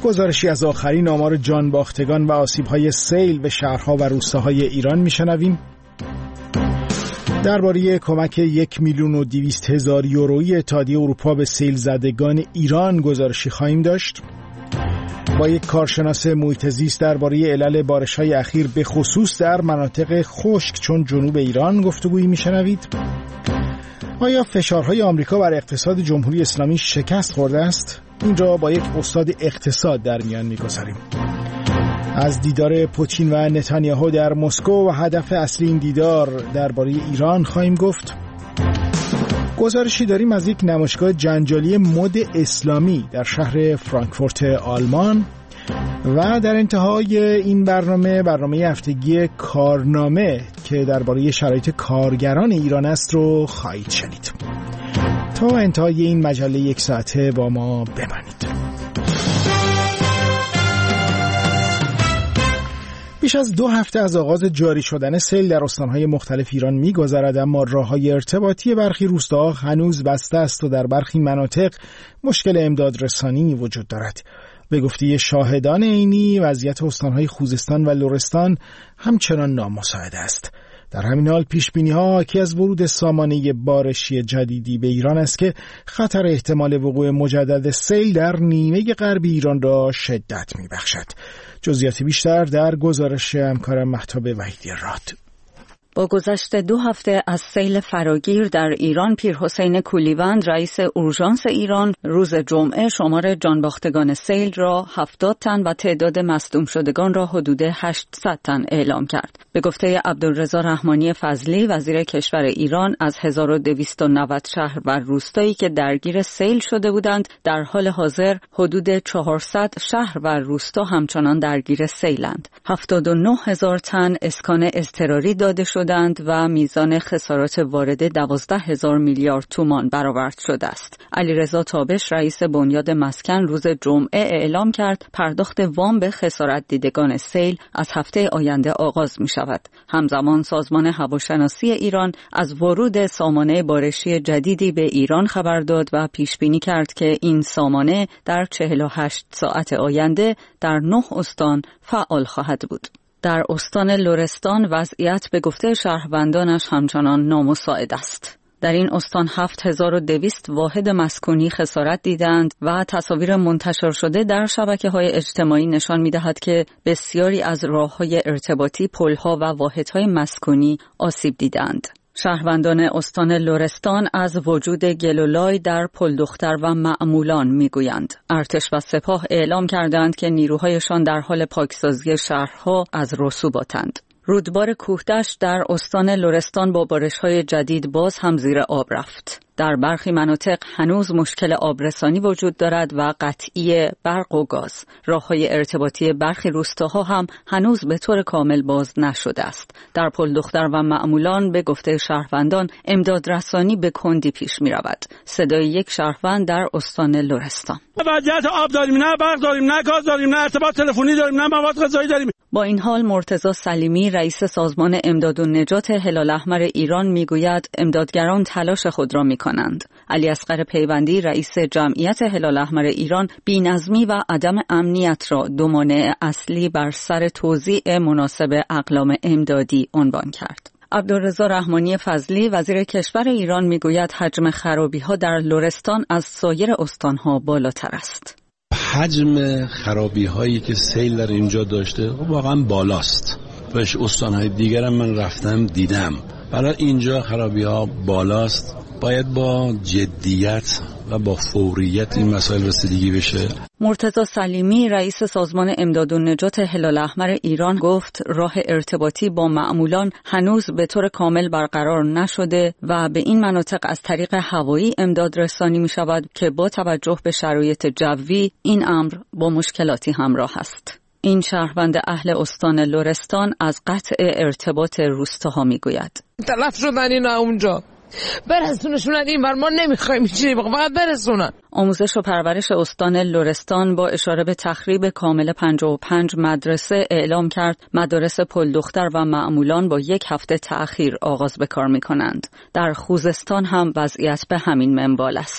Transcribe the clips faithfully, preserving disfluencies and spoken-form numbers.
گزارشی از آخرین آمار جانباختگان و آسیب‌های سیل به شهرها و روستاهای ایران می‌شنویم. درباره کمک یک میلیون و دویست هزار یورویی اتحادیه اروپا به سیل زدگان ایران گزارشی خواهیم داشت. با یک کارشناس محیط زیست درباره علل بارش‌های اخیر به خصوص در مناطق خشک چون جنوب ایران گفتگویی می‌شنوید. آیا فشارهای آمریکا بر اقتصاد جمهوری اسلامی شکست خورده است؟ این را با یک استاد اقتصاد در میان می‌گذاریم. از دیدار پوتین و نتانیاهو در مسکو و هدف اصلی این دیدار درباره ایران خواهیم گفت. گزارشی داریم از یک نمایشگاه جنجالی مد اسلامی در شهر فرانکفورت آلمان و در انتهای این برنامه برنامه هفتگی کارنامه که درباره شرایط کارگران ایران است رو خواهید شنید. تا انتهای این مجله یک ساعته با ما بمانید. بیش از دو هفته از آغاز جاری شدن سیل در استانهای مختلف ایران می‌گذرد، اما راه‌های ارتباطی برخی روستاها هنوز بسته است و در برخی مناطق مشکل امداد رسانی وجود دارد. به گفته شاهدان عینی وضعیت استانهای خوزستان و لرستان همچنان نامساعد است. در همین حال پیشبینی‌ها حاکی از ورود سامانه بارشی جدیدی به ایران است که خطر احتمال وقوع مجدد سیل در نیمه غربی ایران را شدت می‌بخشد. جزئیات بیشتر در گزارش همکارم مهتاب وحیدی راد. با گذشت دو هفته از سیل فراگیر در ایران، پیرحسین کولیوند رئیس اورژانس ایران روز جمعه شمار جانباختگان سیل را هفتاد تن و تعداد مصدوم شدگان را حدود هشتصد تن اعلام کرد. به گفته عبدالرضا رحمانی فضلی وزیر کشور ایران، از هزار و دویست و نود شهر و روستایی که درگیر سیل شده بودند، در حال حاضر حدود چهارصد شهر و روستا همچنان درگیر سیلند. هفتاد و نه هزار تن اسکان اضطراری داده شد و میزان خسارات وارده دوازده هزار میلیارد تومان برآورد شده است. علیرضا تابش رئیس بنیاد مسکن روز جمعه اعلام کرد پرداخت وام به خسارت دیدگان سیل از هفته آینده آغاز می شود. همزمان سازمان هواشناسی ایران از ورود سامانه بارشی جدیدی به ایران خبر داد و پیش بینی کرد که این سامانه در چهل و هشت ساعت آینده در نه استان فعال خواهد بود. در استان لرستان وضعیت به گفته شهروندانش همچنان نامساعد است. در این استان هفت هزار و دویست واحد مسکونی خسارت دیدند و تصاویر منتشر شده در شبکه‌های اجتماعی نشان می‌دهد که بسیاری از راه‌های ارتباطی، پل‌ها و واحدهای مسکونی آسیب دیدند. شهروندان استان لرستان از وجود گلولای در پلدختر و معمولان میگویند. ارتش و سپاه اعلام کردند که نیروهایشان در حال پاکسازی شهرها از رسوباتند. رودبار کوهدشت در استان لرستان با بارش‌های جدید باز هم زیر آب رفت. در برخی مناطق هنوز مشکل آبرسانی وجود دارد و قطعی برق و گاز. راه‌های ارتباطی برخی روستاها هم هنوز به طور کامل باز نشده است. در پلدختر و معمولان به گفته شهروندان امداد رسانی به کندی پیش می رود. صدای یک شهروند در استان لرستان: وضعیت آب داریم، نه برق داریم، نه گاز داریم، نه ارتباط تلفنی داریم، نه مواد غذایی داریم. با این حال مرتضی سلیمی رئیس سازمان امداد و نجات هلال احمر ایران میگوید امدادگران تلاش خود را میکنند. علی اصغر پیوندی رئیس جمعیت هلال احمر ایران بی‌نظمی و عدم امنیت را دو مانع اصلی بر سر توزیع مناسب اقلام امدادی عنوان کرد. عبدالرضا رحمانی فضلی وزیر کشور ایران میگوید حجم خرابی‌ها در لرستان از سایر استان‌ها بالاتر است. حجم خرابی هایی که سیل در اینجا داشته واقعا بالاست. بهش استانهای دیگرم من رفتم دیدم. برای اینجا خرابی ها بالاست. باید با جدیت و با فوریت این مسائل رسیدگی بشه. مرتضی سلیمی رئیس سازمان امداد و نجات هلال احمر ایران گفت راه ارتباطی با معمولان هنوز به طور کامل برقرار نشده و به این مناطق از طریق هوایی امداد رسانی می شود که با توجه به شرایط جوی این امر با مشکلاتی همراه است. این شهروند اهل استان لرستان از قطع ارتباط روستاها می گوید. تلف شدن اینا اونجا، برسونشون این بر ما نمیخوایم چی فقط برسونن. آموزش و پرورش استان لرستان با اشاره به تخریب کامل پنجاه و پنج مدرسه اعلام کرد مدارس پلدختر و معمولان با یک هفته تأخیر آغاز به کار می کنند. در خوزستان هم وضعیت به همین منوال است.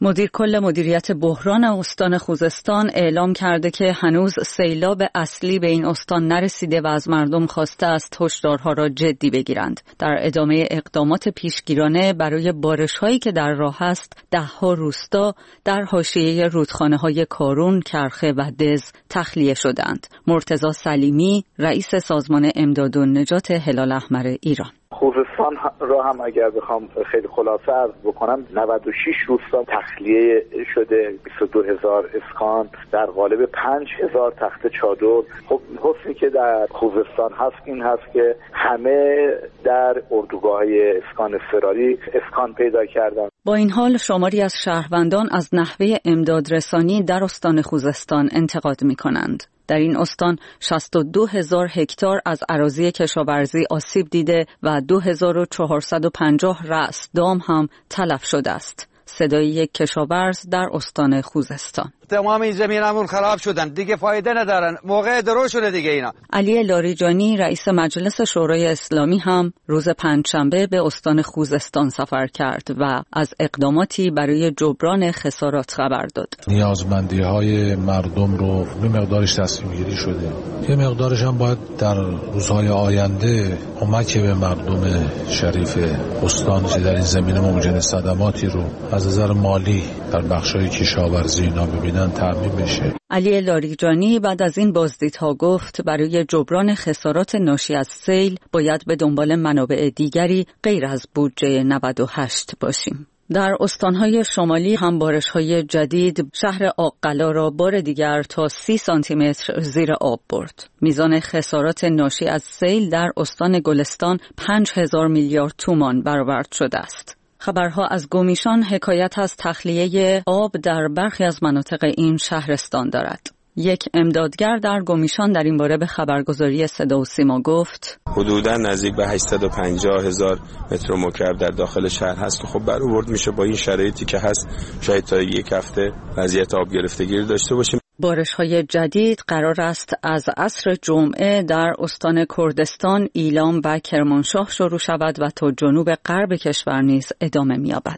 مدیر کل مدیریت بحران استان خوزستان اعلام کرده که هنوز سیلاب اصلی به این استان نرسیده و از مردم خواسته است هشدارها را جدی بگیرند. در ادامه اقدامات پیشگیرانه برای بارش‌هایی که در راه است، ده‌ها روستا در حاشیه رودخانه‌های کارون، کرخه و دز تخلیه شدند. مرتضی سلیمی، رئیس سازمان امداد و نجات هلال احمر ایران: خوزستان را هم اگر بخوام خیلی خلاصه عرض بکنم، نود و شش روستا تخلیه شده، بیست و دو هزار اسکان در قالب پنج هزار تخت چادر. خب حسنی که در خوزستان هست این هست که همه در اردوگاه‌های اسکان اضطراری اسکان پیدا کردن. با این حال شماری از شهروندان از نحوه امدادرسانی در استان خوزستان انتقاد می‌کنند. در این استان شصت و دو هزار هکتار از اراضی کشاورزی آسیب دیده و دو هزار و چهارصد و پنجاه رأس دام هم تلف شده است. صدای یک کشاورز در استان خوزستان: تمام این زمینمون خراب شدن، دیگه فایده ندارن، موقع درو شده دیگه اینا. علی لاریجانی، رئیس مجلس شورای اسلامی، هم روز پنجشنبه به استان خوزستان سفر کرد و از اقداماتی برای جبران خسارات خبر داد. نیازمندی‌های مردم رو به مقدارش تصمیم گیری شده، یه مقدارش هم باید در روزهای آینده کمک به مردم شریف استان که در این زمینه مواجه صدماتی رو از نظر مالی در بخش‌های کشاورزی اینا ببینن تامین بشه. علی لاریجانی بعد از این بازدیدها گفت برای جبران خسارات ناشی از سیل باید به دنبال منابع دیگری غیر از بودجه نود و هشت باشیم. در استانهای شمالی هم بارش‌های جدید شهر آق‌قلا را بار دیگر تا سی سانتی متر زیر آب برد. میزان خسارات ناشی از سیل در استان گلستان پنج هزار میلیارد تومان برآورد شده است. خبرها از گومیشان حکایت از تخلیه آب در برخی از مناطق این شهرستان دارد. یک امدادگر در گومیشان در این باره به خبرگزاری صدا و سیما گفت: حدوداً نزدیک به هشتصد و پنجاه هزار متر مکعب در داخل شهر هست که خب برآورد میشه. با این شرایطی که هست شاید تا یک هفته وضعیت آب گرفتگی داشته باشیم. بارش‌های جدید قرار است از عصر جمعه در استان کردستان، ایلام و کرمانشاه شروع شود و تا جنوب غرب کشور نیز ادامه می‌یابد.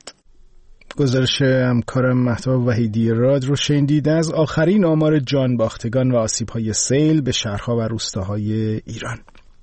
گزارش همکارم مهتاب وحیدی راد رو شنیدید از آخرین آمار جانباختگان و آسیب‌های سیل به شهرها و روستاهای ایران.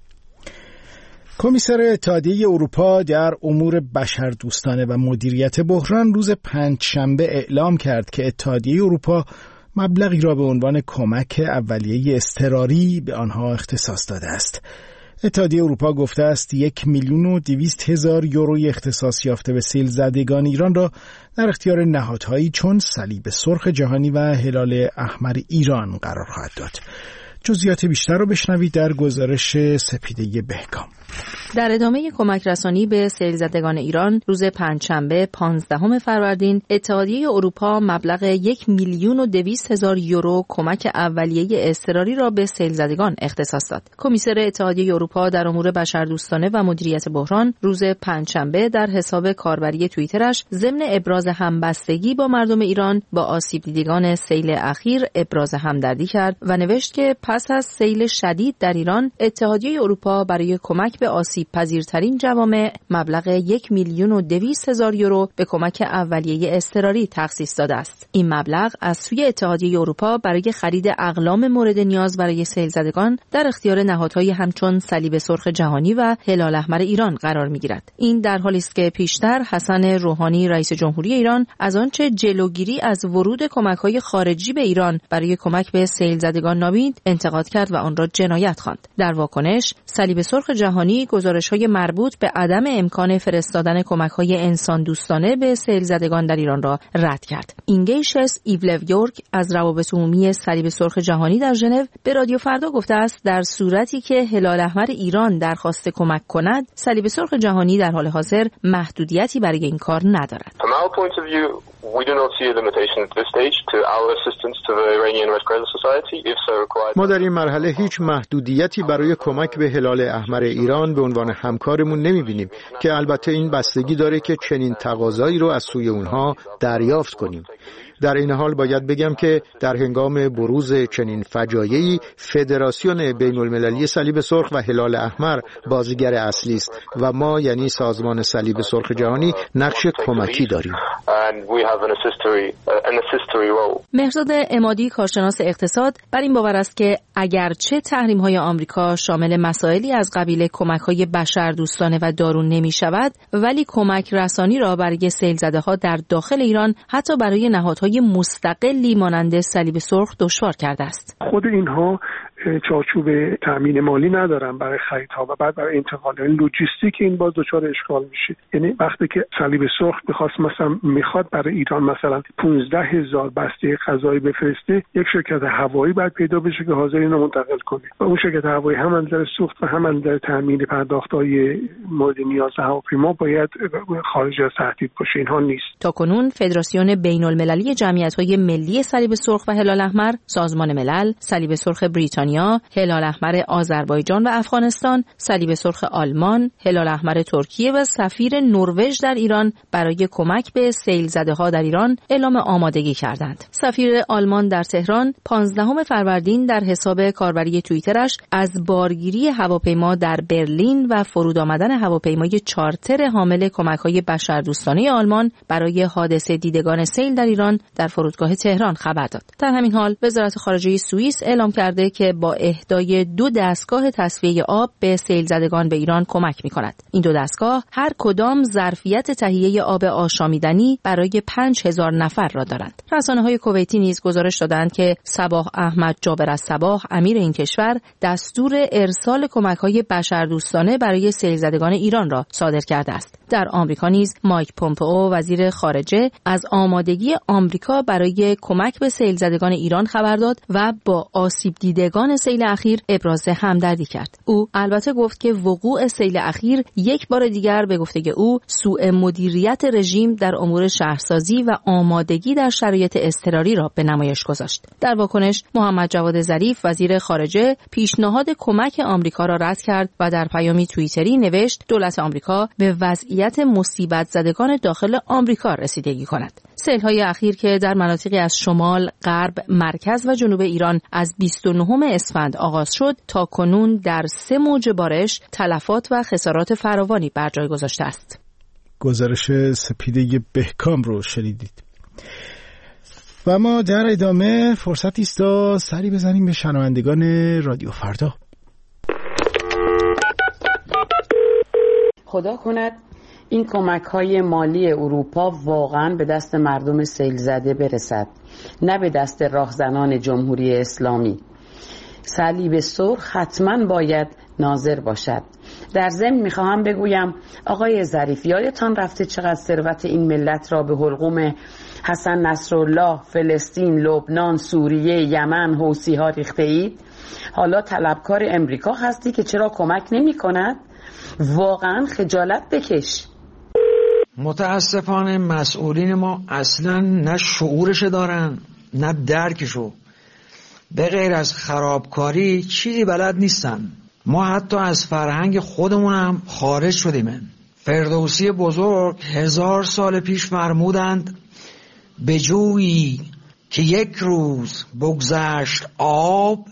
کمیسر اتحادیه اروپا در امور بشردوستانه و مدیریت بحران روز پنجشنبه اعلام کرد که اتحادیه اروپا مبلغی را به عنوان کمک اولیه اضطراری به آنها اختصاص داده است. اتحادیه اروپا گفته است یک میلیون و دویست هزار یوروی اختصاص یافته به سیل زدگان ایران را در اختیار نهادهایی چون صلیب سرخ جهانی و هلال احمر ایران قرار خواهد داد. جزئیات بیشتر رو بشنوید در گزارش سپیده بهکام. در ادامه کمک رسانی به سیل زدگان ایران روز پنجشنبه پانزدهم فروردین اتحادیه اروپا مبلغ یک میلیون و دویست هزار یورو کمک اولیه اضطراری را به سیل زدگان اختصاص داد. کمیسر اتحادیه اروپا در امور بشردوستانه و مدیریت بحران روز پنجشنبه در حساب کاربری توییترش ضمن ابراز همبستگی با مردم ایران با آسیب دیدگان سیل اخیر ابراز همدردی کرد و نوشت که پس از سیل شدید در ایران اتحادیه اروپا برای کمک به آسیب پذیرترین جوامع مبلغ یک میلیون و دویست هزار یورو به کمک اولیه اضطراری تخصیص داده است. این مبلغ از سوی اتحادیه اروپا برای خرید اقلام مورد نیاز برای سیل زدگان در اختیار نهادهای همچون صلیب سرخ جهانی و هلال احمر ایران قرار می‌گیرد. این در حالی است که پیشتر حسن روحانی رئیس جمهوری ایران از آنچه جلوگیری از ورود کمک‌های خارجی به ایران برای کمک به سیل زدگان نامید انتقاد کرد و آن را جنایت خواند. در واکنش صلیب سرخ جهانی گزارش‌های مربوط به عدم امکان فرستادن کمک‌های انسان دوستانه به سیل زدگان در ایران را رد کرد. اینگیشس ایولویورک از روابط عمومی صلیب سرخ جهانی در ژنو به رادیو فردا گفته است در صورتی که هلال احمر ایران درخواست کمک کند، صلیب سرخ جهانی در حال حاضر محدودیتی برای این کار ندارد. ما در این مرحله هیچ محدودیتی برای کمک به هلال احمر ایران به عنوان همکارمون نمی‌بینیم که البته این بستگی داره که چنین تقاضایی رو از سوی اونها دریافت کنیم. در این حال باید بگم که در هنگام بروز چنین فجایعی فدراسیون بین المللی صلیب سرخ و هلال احمر بازیگر اصلی است و ما یعنی سازمان صلیب سرخ جهانی نقش کمکی داریم. مهرزاد عمادی کارشناس اقتصاد بر این باور است که اگرچه تحریم‌های آمریکا شامل مسائلی از قبیل کمک‌های بشردوستانه و دارون نمی‌شود، ولی کمک رسانی را برای سیل‌زده‌ها در داخل ایران حتی برای نهادهای مستقلی مانند صلیب سرخ دشوار کرده است. خود اینها چارچوب تامین مالی ندارن برای خریدها و بعد برای انتقال، یعنی لوجستیک این باز دچار اشکال میشه. یعنی وقتی که صلیب سرخ بخواست مثلا میخواد برای ایران مثلا پانزده هزار بسته غذایی بفرسته، یک شرکت هوایی باید پیدا بشه که حاضر اینو منتقل کنه و اون شرکت هوایی هم از نظر سوخت و هم از نظر تامین پرداخت‌های مورد نیاز هواپیما باید خارج از تهدید باشه. اینها نیست. تاکنون فدراسیون بین‌المللی جمعیت‌های ملی صلیب سرخ و هلال احمر، سازمان ملل، صلیب سرخ بریتانیا، هلال احمر آذربایجان و افغانستان، صلیب سرخ آلمان، هلال احمر ترکیه و سفیر نروژ در ایران برای کمک به سیل‌زده‌ها در ایران اعلام آمادگی کردند. سفیر آلمان در تهران پانزدهم فروردین در حساب کاربری توییترش از بارگیری هواپیما در برلین و فرود آمدن هواپیمای چارتر حامل کمک‌های بشردوستانه آلمان برای حادثه دیدگان سیل در ایران در فرودگاه تهران خبر داد. در همین حال وزارت خارجه سوئیس اعلام کرده که با اهدای دو دستگاه تصفیه آب به سیل‌زدگان به ایران کمک می‌کند. این دو دستگاه هر کدام ظرفیت تهیه آب آشامیدنی برای پنج هزار نفر را دارند. رسانه‌های کویتی نیز گزارش دادند که صباح احمد جابر الصباح امیر این کشور دستور ارسال کمک‌های بشردوستانه برای سیل‌زدگان ایران را صادر کرده است. در آمریکا نیز مایک پومپئو وزیر خارجه از آمادگی آمریکا برای کمک به سیل‌زدگان ایران خبر داد و با آسیب دیدگان سیل اخیر ابراز همدردی کرد. او البته گفت که وقوع سیل اخیر یک بار دیگر به گفته او سوء مدیریت رژیم در امور شهرسازی و آمادگی در شرایط اضطراری را به نمایش گذاشت. در واکنش محمد جواد ظریف وزیر خارجه پیشنهاد کمک آمریکا را رد کرد و در پیامی توییتری نوشت دولت آمریکا به وضعیت مصیبت زدگان داخل آمریکا رسیدگی کند. سیل‌های اخیر که در مناطقی از شمال، غرب، مرکز و جنوب ایران از بیست و نهم اسفند آغاز شد تا کنون در سه موج بارش تلفات و خسارات فراوانی بر جای گذاشته است. گزارش سپیده بهکام رو شنیدید. و ما در ادامه فرصتی است تا سری بزنیم به شنوندگان رادیو فردا. خدا کند این کمک‌های مالی اروپا واقعاً به دست مردم سیل زده برسد، نه به دست راهزنان جمهوری اسلامی. صلیب سرخ حتماً باید ناظر باشد. در ضمن میخواهم بگویم آقای ظریف، یادتان رفته چقدر ثروت این ملت را به حلقوم حسن نصرالله، فلسطین، لبنان، سوریه، یمن، حوثی‌ها ریخته اید؟ حالا طلبکار امریکا هستی که چرا کمک نمی کند؟ واقعا خجالت بکش. متاسفانه مسئولین ما اصلا نه شعورش دارن نه درکشو، به غیر از خرابکاری چیزی بلد نیستن. ما حتی از فرهنگ خودمون هم خارج شدیم. فردوسی بزرگ هزار سال پیش فرمودند به جویی که یک روز بگذشت آب،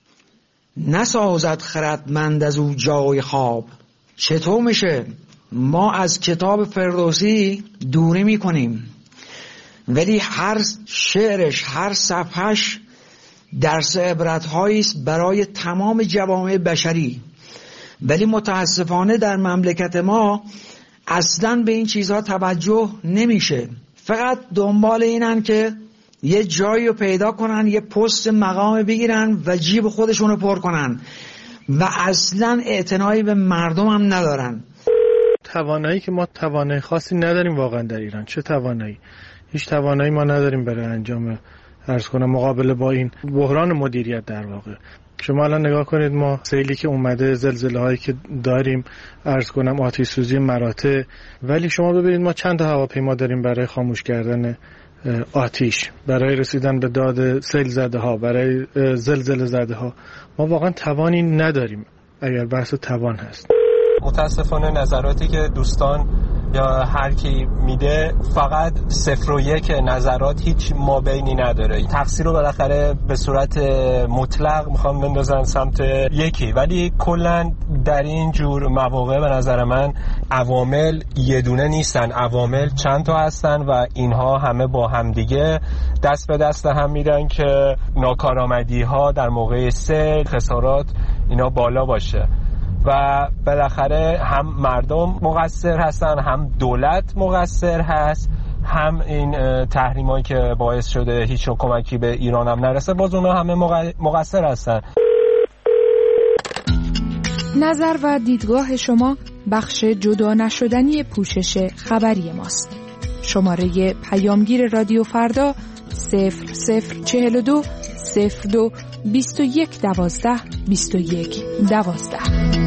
نسازد خردمند از او جای خواب. چطور میشه ما از کتاب فردوسی دوری میکنیم ولی هر شعرش، هر صفحش درس عبرت‌هایی است برای تمام جوامع بشری، ولی متاسفانه در مملکت ما اصلاً به این چیزها توجه نمیشه. فقط دنبال اینن که یه جایی رو پیدا کنن، یه پست مقام بگیرن و جیب خودشون رو پر کنن و اصلاً اعتنایی به مردم هم ندارن. توانایی که ما توانایی خاصی نداریم واقعا در ایران. چه توانایی؟ هیچ توانایی ما نداریم برای انجام عرض کنم مقابله با این بحران مدیریت. در واقع شما الان نگاه کنید، ما سیلی که اومده، زلزله هایی که داریم، عرض کنم آتش سوزی مراتع، ولی شما ببینید ما چند تا هواپیما داریم برای خاموش کردن آتش، برای رسیدن به داد سیل زده ها، برای زلزله زده ها. ما واقعا توانی نداریم اگر بحث توان هست. متاسفانه نظراتی که دوستان یا هر کی میده فقط صفر و یک نظرات، هیچ مابینی نداره. تفسیر رو بالاخره به صورت مطلق میخوام بندازن سمت یکی، ولی کلا در این جور مواقع به نظر من عوامل یه دونه نیستن، عوامل چند تا هستن و اینها همه با همدیگه دست به دست هم میدن که ناکارآمدی ها در موقع سیل، خسارات اینا بالا باشه و بالاخره هم مردم مقصر هستن، هم دولت مقصر هست، هم این تحریمایی که باعث شده هیچ کمکی به ایران هم نرسه، باز اونا همه مقصر هستن. نظر و دیدگاه شما بخش جدا نشدنی پوشش خبری ماست. شماره پیامگیر رادیو فردا صفر صفر چهل و دو صفر دو بیست و یک دوازده بیست و یک دوازده.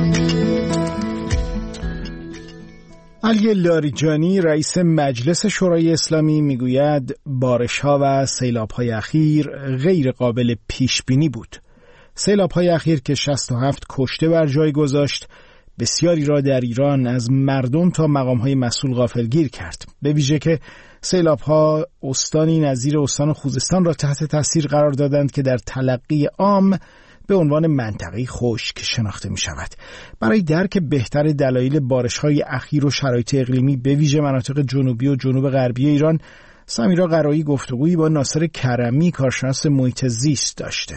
علی لاریجانی رئیس مجلس شورای اسلامی میگوید بارش‌ها و سیلاب‌های اخیر غیر قابل پیش بینی بود. سیلاب‌های اخیر که شصت و هفت کشته بر جای گذاشت، بسیاری را در ایران از مردم تا مقام‌های مسئول غافلگیر کرد. به ویژه که سیلاب‌ها استانی نظیر استان خوزستان را تحت تاثیر قرار دادند که در تلقی عام به عنوان منطقه خشک شناخته می شود. برای درک بهتر دلایل بارش‌های اخیر و شرایط اقلیمی به ویژه مناطق جنوبی و جنوب غربی ایران، سمیرا قرایی گفتگویی با ناصر کرمی کارشناس محیط زیست داشته.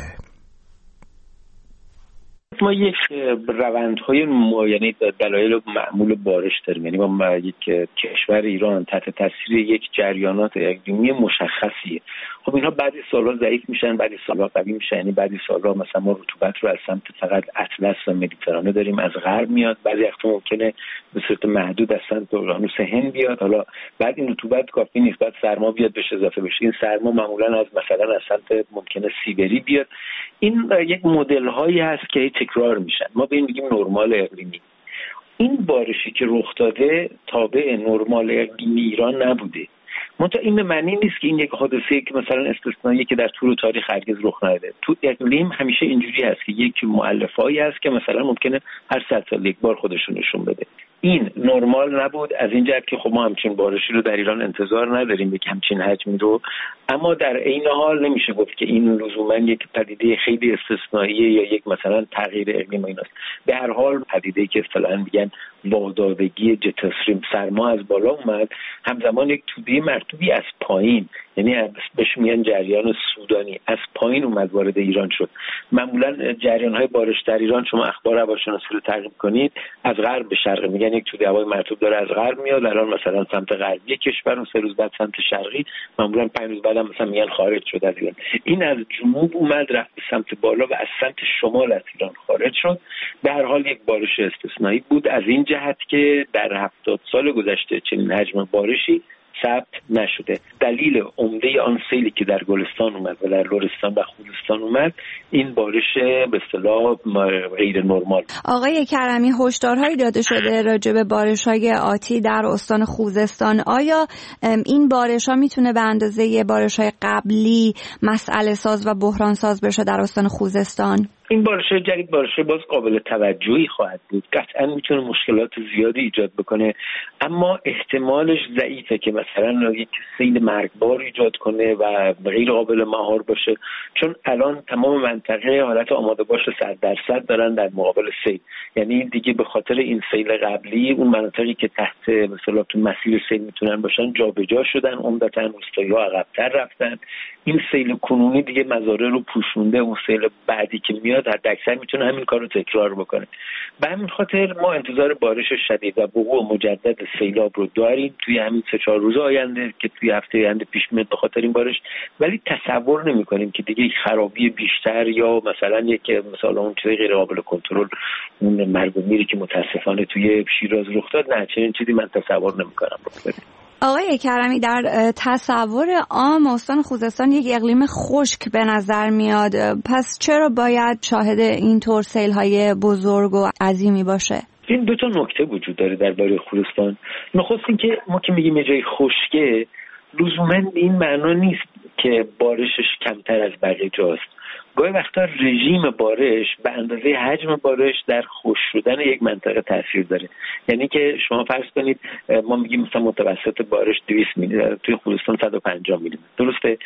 ما یک روندهای ما یعنی دلایل معمول بارش داریم، یعنی ما یک کشور ایران تحت تاثیر یک جریانات اقلیمی مشخصیه. خب اینها بعضی سال‌ها ضعیف میشن، بعضی سال‌ها قوی میشن، یعنی بعضی سال‌ها مثلا ما رطوبت رو از سمت فقط اطلس و مدیترانه داریم، از غرب میاد، بعضی وقتا ممکنه به صورت محدود از سمت اقیانوس هند بیاد. حالا بعد این رطوبت کافی نیست، بعد سرما بیاد بهش اضافه بشه. این سرما معمولا از مثلا از سمت ممکنه سیبری بیاد. این یک مدل‌هایی هست که تکرار میشن. ما به این میگیم نرمال اقلیمی. این بارشی که رخ داده تابع نرمال اقلیمی ایران نبوده. منتها این به معنی نیست که این یک حادثه‌ای که مثلا استثنایی که در طول تاریخ هرگز رخ نداده. تو اقلیم همیشه اینجوری هست که یک مؤلفه‌ای هست که مثلا ممکنه هر صد سال یک بار خودشون نشون بده. این نرمال نبود، از این جهت که خب ما همچین بارشی رو در ایران انتظار نداریم، یک همچین حجمی رو. اما در عین حال نمیشه گفت که این لزوما یک پدیده خیلی استثنائیه یا یک مثلا تغییر اقلیم ایناست. به هر حال پدیده‌ای که اصطلاحاً میگن وادادگی جت استریم، سرما از بالا اومد، همزمان یک توده مرطوبی از پایین، یعنی بهش میگن جریان سودانی، از پایین اومد وارد ایران شد. معمولا جریان‌های بارش در ایران شما اخبار هواشناسی رو تعقیب کنید، از غرب به شرق میگن یک توده هوای مرطوب داره از غرب میاد، الان مثلا سمت غربی کشور و سه روز بعد سمت شرقی، معمولا پنج روز بعد هم مثلا میگن خارج شد از ایران. این از جنوب اومد رفت به سمت بالا و از سمت شمال از ایران خارج شد. به هر حال یک بارش استثنایی بود از این جهت که در هفتاد سال گذشته چنین حجم بارشی ثبت نشده. دلیل عمده آن سیلی که در گلستان اومد و در لرستان و خوزستان اومد این بارش به اصطلاح غیر نرمال. آقای کرمی، هشدارهایی داده شده راجع به بارش‌های آتی در استان خوزستان. آیا این بارش‌ها میتونه به اندازه بارش‌های قبلی مسئله ساز و بحران ساز بشه در استان خوزستان؟ این بارش جدید بارش باز قابل توجهی خواهد بود، قطعا میتونه مشکلات زیادی ایجاد بکنه، اما احتمالش ضعیفه که مثلا یک سیل مرگبار ایجاد کنه و غیر قابل مهار باشه، چون الان تمام منطقه حالت آماده باش صد درصد دارن در مقابل سیل. یعنی دیگه به خاطر این سیل قبلی اون مناطقی که تحت مثلا تو مسیر سیل میتونن باشن جابجا شدن، عمدتاً روستایی‌ها عقب‌تر رفتن. این سیل کنونی دیگه مزارع رو پوشونده، اون سیل بعدی که میاد حد اکثر میتونه همین کار رو تکرار بکنه. به همین خاطر ما انتظار بارش شدید و وقوع مجدد سیلاب رو داریم توی همین سه چهار روز آینده که توی هفته آینده پیش میاد به خاطر این بارش، ولی تصور نمی‌کنیم که دیگه خرابی بیشتر یا مثلا یک مثلا اون چیز غیر قابل کنترل، اون مرگ و میری که متاسفانه توی شیراز رخ داد، نه چنین چیزی من تصور نمی‌کنم رخ بده. آقای کرمی، در تصور عام استان خوزستان یک اقلیم خشک به نظر میاد، پس چرا باید شاهد این طور سیل‌های بزرگ و عظیمی باشه؟ این دو تا نکته وجود داره درباره خوزستان. نخست این که ما که میگیم یه جای خشکه، لزوما این معنا نیست که بارشش کمتر از بقیه جاست. گاهی وقتا رژیم بارش به اندازه حجم بارش در خشک شدن یک منطقه تاثیر داره. یعنی که شما فرض کنید ما میگیم مثلا متوسط بارش دویست میلی، توی خوزستان صد و پنجاه میلی، درسته؟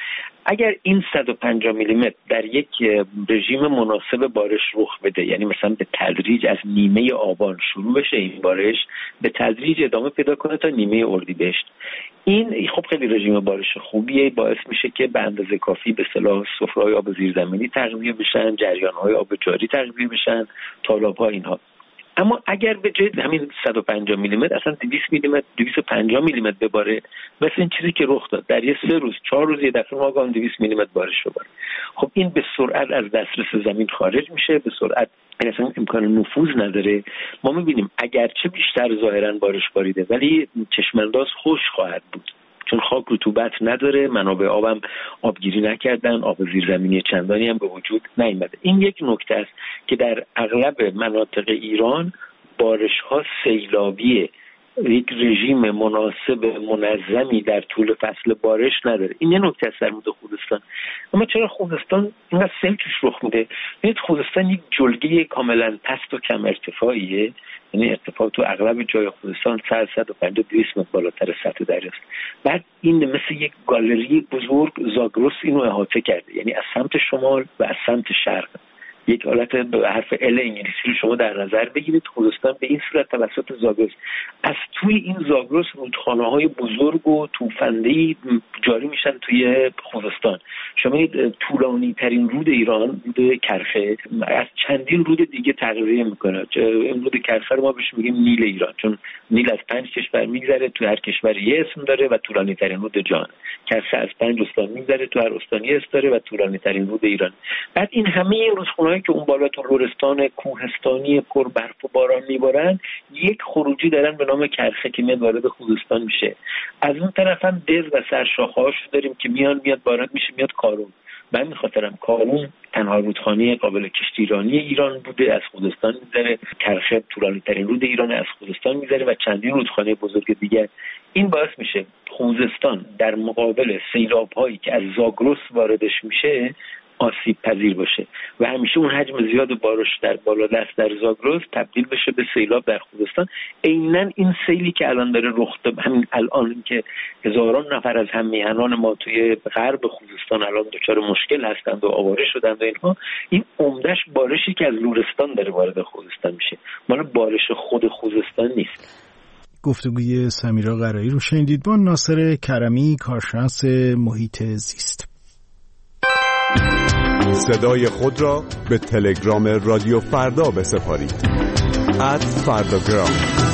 اگر این صد و پنجاه میلیمتر در یک رژیم مناسب بارش رخ بده، یعنی مثلا به تدریج از نیمه آبان شروع بشه این بارش، به تدریج ادامه پیدا کنه تا نیمه اردیبهشت، این خب خیلی رژیم بارش خوبیه، باعث میشه که به اندازه کافی به اصطلاح سفره‌های آب زیرزمینی تغذیه بشن، جریان‌های آب جاری تغذیه بشن، تالاب‌ها اینها. اما اگر به جای همین صد و پنجاه میلیمتر اصلا دویست میلیمتر دویست و پنجاه میلیمتر بباره، مثل این چیزی که رخ داد در یه سه روز چهار روز یه دفعه ما گام دویست میلیمتر بارش بباره، خب این به سرعت از دسترس زمین خارج میشه، به سرعت اصلا امکان نفوذ نداره. ما میبینیم اگرچه بیشتر ظاهرا بارش باریده ولی چشمانداز خوش خواهد بود، چون خاک رطوبت نداره، منابع آبم آبگیری نکردن، آب زیرزمینی چندانی هم به وجود نیامده. این یک نکته است که در اغلب مناطق ایران بارش‌ها سیلابیه، یک رژیم مناسب منظمی در طول فصل بارش نداره. این یه نکته است در مورد خوزستان. اما چرا خوزستان اینقدر سیل توش رخ میده؟ ببینید خوزستان یک جلگه کاملا پست و کم ارتفاعیه، یعنی ارتفاع تو اغلب جای خوزستان صد صد و پنجاه دویست متر بالاتر سطح دریاست. بعد این مثل یک گالری بزرگ زاگرس اینو احاطه کرده، یعنی از سمت شمال و از سمت شرق. یک حالت به حرف ال انگلیسی رو شما در نظر بگیرید، خوزستان به این صورت توسط زاگرس، از توی این زاگرس رودخانه‌های بزرگ و توفنده‌ای جاری میشن توی خوزستان. شما طولانی ترین رود ایران، رود کرخه، از چندین رود دیگه تغذیه میکنه. این رود کرخه رو ما بهش میگیم نیل ایران، چون نیل از پنج کشور میگذره، تو هر کشور یه اسم داره و طولانی ترین رود جهان. کرخه از پنج استان میگذره، تو هر استان یه اسم داره و طولانی ترین رود ایران. بعد این همه این رودخانه‌ای که اون بالا تو لرستان کوهستانی پر برف و باران میبارن، یک خروجی دارن به نام کرخه که میاد وارد خوزستان میشه. از اون طرف هم دز و سرشاخه‌هاش داریم که میان میاد وارد میشه میاد کارون. به همین خاطرم کارون تنها رودخانه قابل کشتیرانی ایران بوده، از خوزستان میذاره. کرخه طولانی ترین رود ایران، از خوزستان میذاره و چندین رودخانه بزرگ دیگه. این باعث میشه خوزستان در مقابل سیلاب‌هایی که از زاگرس واردش میشه آسیب پذیر باشه و همیشه اون حجم زیاد بارش در بالا دست در زاگرس تبدیل بشه به سیلاب در خوزستان. عیناً این سیلی که الان داره رخ داده، همین الان که هزاران نفر از هم میهنان ما توی غرب خوزستان الان دچار مشکل هستند و آواره شدند و اینها، این عمدش بارشی که از لرستان داره وارد خوزستان میشه، مال بارش خود خوزستان نیست. گفتگوی سمیرا قرایی رو شنیدید با ناصر کرمی، کارشناس محیط زیست. صدای خود را به تلگرام رادیو فردا بسپارید. ات فرداگرام.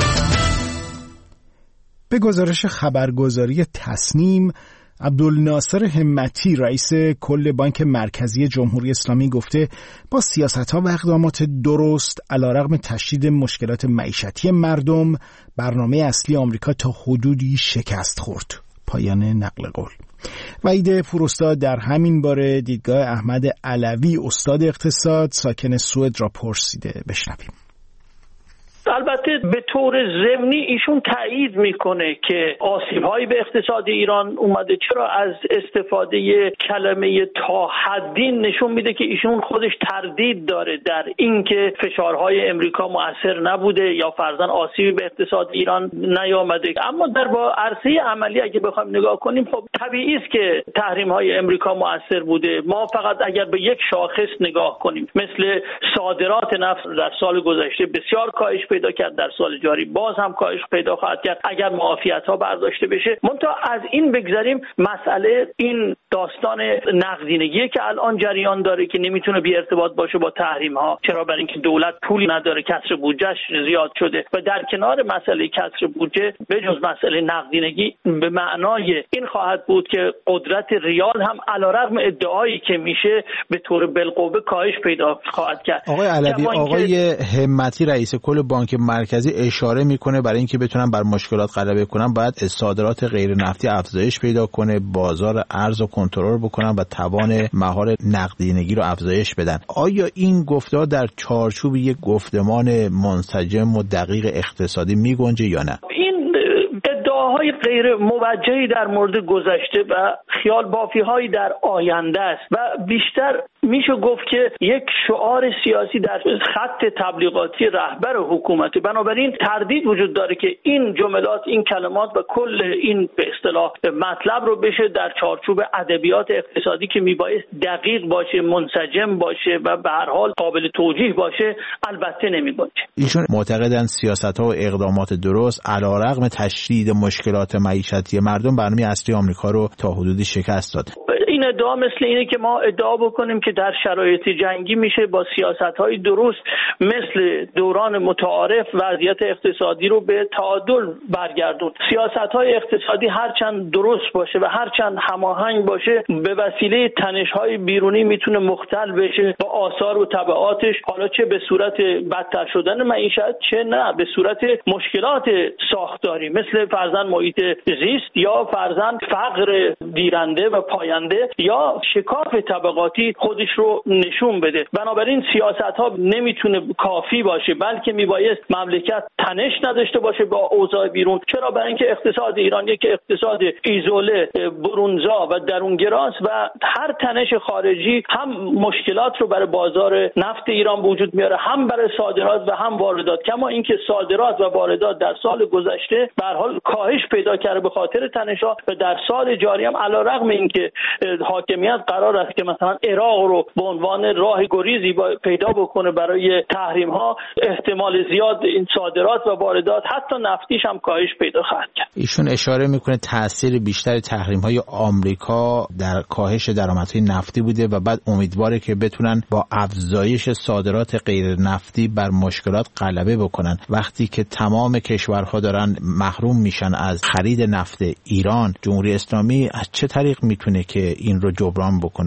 به گزارش خبرگزاری تصنیم، عبدالناصر همتی رئیس کل بانک مرکزی جمهوری اسلامی گفته با سیاست‌ها و اقدامات درست علیرغم تشدید مشکلات معیشتی مردم، برنامه اصلی آمریکا تا حدودی شکست خورد. پایان نقل قول. وحید فروستاد در همین باره دیدگاه احمد علوی استاد اقتصاد ساکن سوئد را پرسیده. بشنویم. البته به طور ضمنی ایشون تایید میکنه که آسیب‌هایی به اقتصاد ایران اومده. چرا؟ از استفاده کلمه تا حدی نشون میده که ایشون خودش تردید داره در اینکه فشارهای امریکا مؤثر نبوده یا فرضاً آسیبی به اقتصاد ایران نیامده. اما در با عرصه عملی اگه بخوایم نگاه کنیم، خب طبیعی است که تحریم‌های امریکا مؤثر بوده. ما فقط اگر به یک شاخص نگاه کنیم، مثل صادرات نفت در سال گذشته بسیار کاهش پیدا کرد، در سال جاری باز هم کاهش پیدا خواهد کرد اگر معافیت‌ها برداشته بشه. منتها از این بگذریم، مسئله این داستان نقدینگی که الان جریان داره که نمیتونه بی ارتباط باشه با تحریم‌ها، چرا؟ برای اینکه دولت پولی نداره، کسر بودجهش زیاد شده. و در کنار مسئله کسر بودجه، به جز مسئله نقدینگی، به معنای این خواهد بود که قدرت ریال هم علیرغم ادعایی که میشه به طور بالقوه کاهش پیدا خواهد کرد. آقای علوی، آقای همتی رئیس کل بانک مرکزی اشاره میکنه برای اینکه بتونن بر مشکلات غلبه کنن باید صادرات غیر نفتی افزایش پیدا کنه، بازار ارز رو کنترل بکنن و توان مهار نقدینگی رو افزایش بدن. آیا این گفتار در چارچوب یک گفتمان منسجم و دقیق اقتصادی میگنجه یا نه؟ این ادعا ادعاهای غیر موجهی در مورد گذشته و خیال بافی هایی در آینده است و بیشتر میشه گفت که یک شعار سیاسی در خط تبلیغاتی رهبر حکومت. بنابراین تردید وجود داره که این جملات، این کلمات و کل این به اصطلاح مطلب رو بشه در چارچوب ادبیات اقتصادی که میبایست دقیق باشه، منسجم باشه و به هر حال قابل توجیه باشه البته نمیگنجه. ایشون معتقدن سیاست‌ها و اقدامات درست علیرغم تشدید مشکلات معیشتی مردم برنامه اصلی آمریکا رو تا حدودی شکست داد. این ادعا مثل اینه که ما ادعا بکنیم که در شرایط جنگی میشه با سیاست‌های درست مثل دوران متعارف وضعیت اقتصادی رو به تعادل برگردون. سیاست‌های اقتصادی هرچند درست باشه و هرچند هماهنگ باشه به وسیله تنش‌های بیرونی میتونه مختل بشه با آثار و تبعاتش، حالا چه به صورت بدتر شدن معیشت چه نه به صورت مشکلات ساختاری مثل فرضاً محیط زیست یا فرضاً فقر دیرنده و پاینده یا شکاف طبقاتی خودش رو نشون بده. بنابراین سیاست‌ها نمیتونه کافی باشه، بلکه میبایست مملکت تنش نداشته باشه با اوضاع بیرون. چرا؟ برای اینکه اقتصاد ایران یک اقتصاد ایزوله، برونزا و درونگراست و هر تنش خارجی هم مشکلات رو برای بازار نفت ایران وجود میاره، هم برای صادرات و هم واردات. کما اینکه صادرات و واردات در سال گذشته به هر حال کاهش پیدا کرده به خاطر تنش‌ها و در سال جاری هم علیرغم اینکه حاکمیت قرار است که مثلا عراق رو به عنوان راه گریزی پیدا بکنه برای تحریم ها، احتمال زیاد این صادرات و واردات حتی نفتیش هم کاهش پیدا خواهد کرد. ایشون اشاره میکنه تاثیر بیشتر تحریم های آمریکا در کاهش درآمدهای نفتی بوده و بعد امیدواره که بتونن با افزایش صادرات غیر نفتی بر مشکلات غلبه بکنن. وقتی که تمام کشورها دارن محروم میشن از خرید نفت ایران، جمهوری اسلامی از چه طریق میتونه که این رو جبران بکنه؟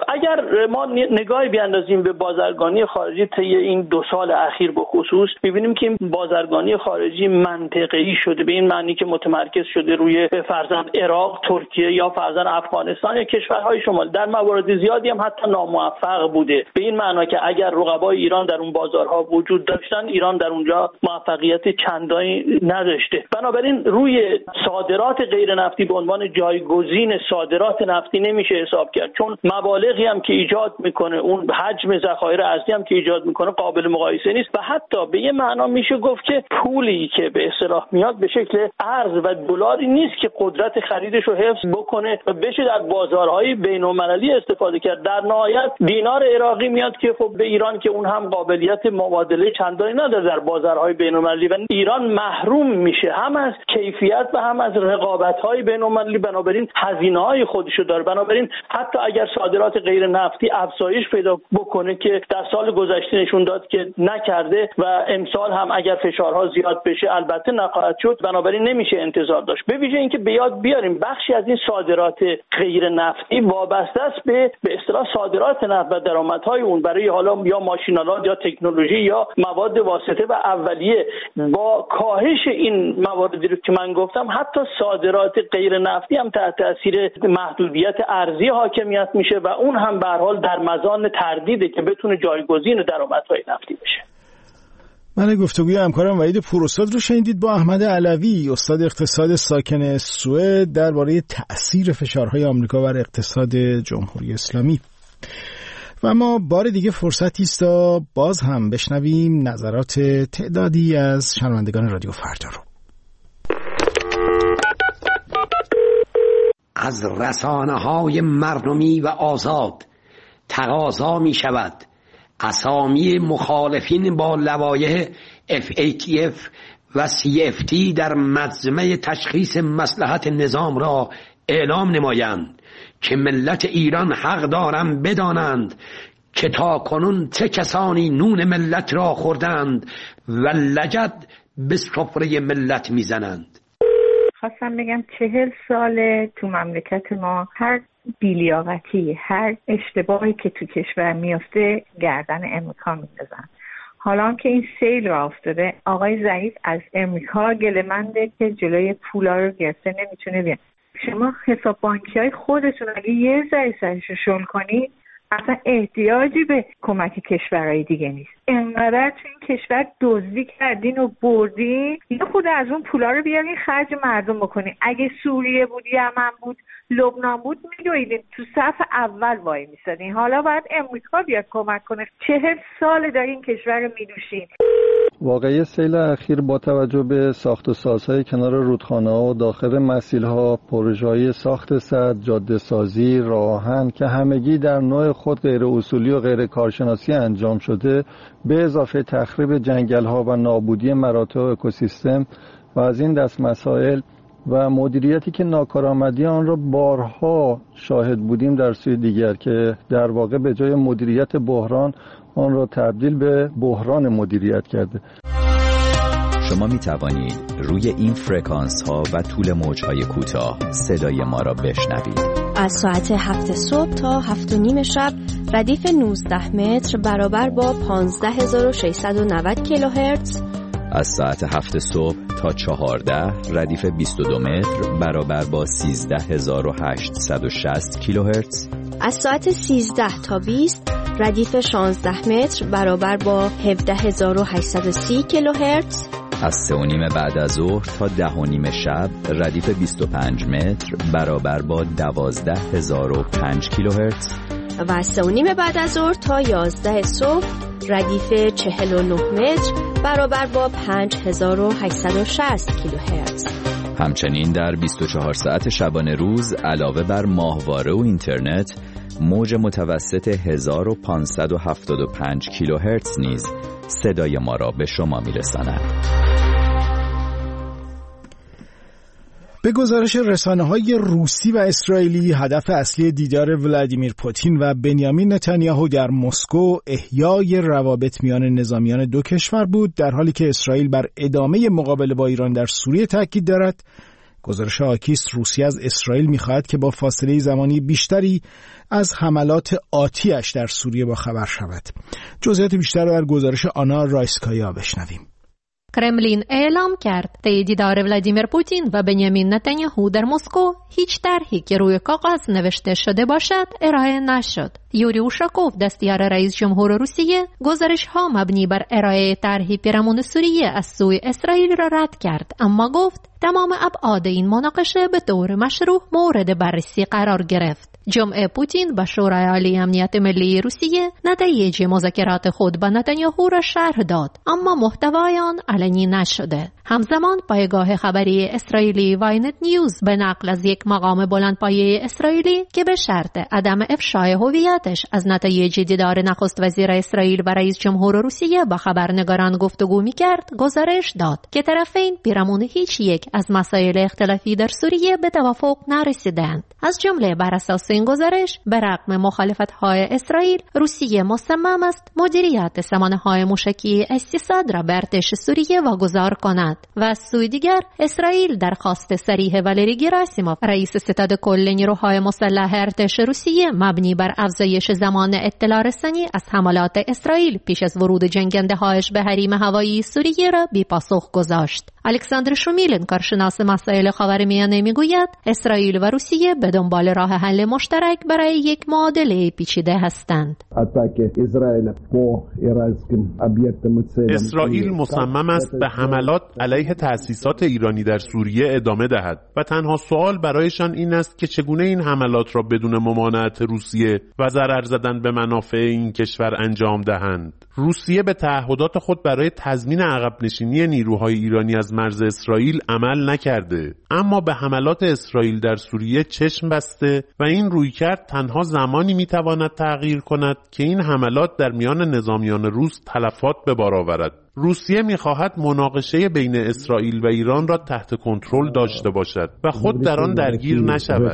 اگر ما نگاهی بیاندازیم به بازرگانی خارجی طی این دو سال اخیر به خصوص، می‌بینیم که این بازرگانی خارجی منطقه‌ای شده، به این معنی که متمرکز شده روی فرضاً عراق، ترکیه یا فرضاً افغانستان یا کشورهای شمال. در موارد زیادی هم حتی ناموفق بوده، به این معنی که اگر رقبای ایران در اون بازارها وجود داشتن، ایران در اونجا موفقیت چندانی نداشته. بنابراین روی صادرات غیر نفتی به عنوان جایگزین صادرات نفتی نمیشه حساب کرد، چون مبالغی هم که ایجاد میکنه، اون حجم ذخایر ارزی هم که ایجاد میکنه قابل مقایسه نیست و حتی به یه معنا میشه گفت که پولی که به اصطلاح میاد به شکل ارز و دلاری نیست که قدرت خریدش رو حفظ بکنه و بشه در بازارهای بین‌المللی استفاده کرد. در نهایت دینار عراقی میاد که خب به ایران که اون هم قابلیت مبادله چندانی نداره در بازارهای بین‌المللی و ایران محروم میشه هم از کیفیت و هم از رقابت‌های بین‌المللی، بنابراین هزینه‌های خودشو داره. بنابراین حتی اگر صادرات غیر نفتی افزایش پیدا بکنه که در سال گذشته نشون داد که نکرده و امسال هم اگر فشارها زیاد بشه البته نخواهد شد، بنابراین نمیشه انتظار داشت. به ویژه اینکه به یاد بیاریم بخشی از این صادرات غیر نفتی وابسته است به به اصطلاح صادرات نفت و درآمدهای اون برای حالا یا ماشین‌آلات یا تکنولوژی یا مواد واسطه و اولیه. با کاهش این مواردی رو که من گفتم حتی صادرات غیر نفتی هم تحت تاثیر محدودیت ارزی حاکمیت میشه و اون هم به هر حال در مزان تردیده که بتونه جایگزین درآمدهای نفتی بشه. من گفتگوی همکارم وحید پوراستاد رو شنیدید با احمد علوی، استاد اقتصاد ساکن سوئد، درباره تأثیر فشارهای آمریکا بر اقتصاد جمهوری اسلامی. و اما بار دیگه فرصتی است تا باز هم بشنویم نظرات تعدادی از شنوندگان رادیو فردا رو. از رسانه‌های مردمی و آزاد تقاضا می شود اسامی مخالفین با لوایح اف ای تی اف و سی اف تی در مجمع تشخیص مصلحت نظام را اعلام نمایند که ملت ایران حق دارند بدانند که تا کنون چه کسانی نون ملت را خوردند و لگد به سفره ملت میزنند. خواستم بگم چهل ساله تو مملکت ما هر بی‌لیاقتی، هر اشتباهی که تو کشور میفته گردن امریکا میندازن. حالا که این سیل را افتاده، آقای ضعیف از امریکا گله‌منده که جلوی پولا رو گرفته نمیتونه بیان. شما حساب بانکی های خودتون اگه یه ذره سرش رو شل کنید اصلا احتیاجی به کمک کشورهای دیگه نیست. انقدر تو این کشور دزدی کردین و بردین، یه خود از اون پولا رو بیارین خرج مردم بکنین. اگه سوریه بود، یمن بود، لبنان بود، میدویدین تو صف اول وای میسادین. حالا باید امریکا بیاد کمک کنه. چهل سال دارین این کشور رو میدوشین. واقعی سیل اخیر با توجه به ساخت و سازهای کنار رودخانه‌ها و داخل مسیل‌ها، پروژه‌های ساخت سد، جاده سازی، راهن که همگی در نوع خود غیر اصولی و غیر کارشناسی انجام شده، به اضافه تخریب جنگل‌ها و نابودی مراتع اکوسیستم و از این دست مسائل و مدیریتی که ناکارآمدی آن را بارها شاهد بودیم در سوی دیگر، که در واقع به جای مدیریت بحران آن را تبدیل به بحران مدیریت کرده. شما می توانید روی این فرکانس ها و طول موج های کوتاه صدای ما را بشنوید. از ساعت هفت صبح تا هفت و نیم شب ردیف نوزده متر برابر با پانزده هزار و ششصد و نود کیلوهرتز. از ساعت هفت صبح تا چهارده ردیف بیست و دو متر برابر با سیزده هزار و هشتصد و شصت کیلوهرتز. از ساعت سیزده تا بیست ردیف شانزده متر برابر با هفده هزار و هشتصد و سی کیلوهرتز. از سه و نیم بعد از ظهر تا ده و نیم شب ردیف بیست و پنج متر برابر با دوازده هزار و پنج کیلوهرتز. و از سه و نیم بعد از ظهر تا یازده صبح ردیف چهل و نه متر برابر با پنج هزار و هشتصد و شصت کیلوهرتز. همچنین در بیست و چهار ساعت شبانه روز علاوه بر ماهواره و اینترنت، موج متوسط هزار و پانصد و هفتاد و پنج کیلوهرتز نیز صدای ما را به شما میرساند. به گزارش رسانه‌های روسی و اسرائیلی، هدف اصلی دیدار ولادیمیر پوتین و بنیامین نتانیاهو در مسکو احیای روابط میان نظامیان دو کشور بود، در حالی که اسرائیل بر ادامه مقابله با ایران در سوریه تاکید دارد. گزارش آکیس روسیه از اسرائیل می‌خواهد که با فاصله زمانی بیشتری از حملات آتیش در سوریه با خبر شود. جزئیات بیشتر را در گزارش آنا رایسکایا بشنویم. کرملین اعلام کرد طی دیدار ولادیمیر پوتین و بنیامین نتانیاهو در مسکو هیچ طرحی که روی کاغذ نوشته شده باشد ارائه نشد. یوری اوشاکوف دستیار رئیس جمهور روسیه گزارش ها مبنی بر ارائه طرحی پیرامون سوریه از سوی اسرائیل را رد کرد، اما گفت تمام ابعاد این مناقشه به طور مشروع مورد بررسی قرار گرفت. جمعه پوتین به شورای عالی امنیت ملی روسیه نتایج مذاکرات خود با نتانیاهو را شرح داد، اما محتوای آن علنی نشده. همزمان پایگاه خبری اسرائیلی واینت نیوز به نقل از یک مقام بلندپایه اسرائیلی که به شرط عدم افشای هویتش از نتایج دیدار نخست وزیر اسرائیل و رئیس جمهور روسیه با خبرنگاران گفتگو می‌کرد، گزارش داد که طرفین پیرامون هیچ یک از مسائل اختلافی در سوریه به توافق نرسیدند. از جمله بر اساس این گزارش، به رغم مخالفت‌های اسرائیل، روسیه مصمم است مدیریت سامانه‌های موشکی اس سه صد را به ارتش سوریه واگذار کند. و از سوی دیگر اسرائیل درخواست صریح والری گراسیموف رئیس ستاد کل نیروهای مسلح ارتش روسیه مبنی بر افزایش زمان اطلاع رسانی از حملات اسرائیل پیش از ورود جنگنده‌هایش به حریم هوایی سوریه را بی پاسخ گذاشت. الکساندر شومیلن، کارشناس مسائل خاورمیانه، میگوید اسرائیل و روسیه به دنبال راه حل مشترک برای یک معادله پیچیده هستند. اسرائیل مصمم است به حملات علیه تأسیسات ایرانی در سوریه ادامه دهد و تنها سوال برایشان این است که چگونه این حملات را بدون ممانعت روسیه و ضرر زدن به منافع این کشور انجام دهند. روسیه به تعهدات خود برای تضمین عقب نشینی نیروهای ایرانی از مرز اسرائیل عمل نکرده، اما به حملات اسرائیل در سوریه چشم بسته و این رویکرد تنها زمانی میتواند تغییر کند که این حملات در میان نظامیان روس تلفات به بار آورد. روسیه می‌خواهد مناقشه بین اسرائیل و ایران را تحت کنترل داشته باشد و خود در آن درگیر نشود.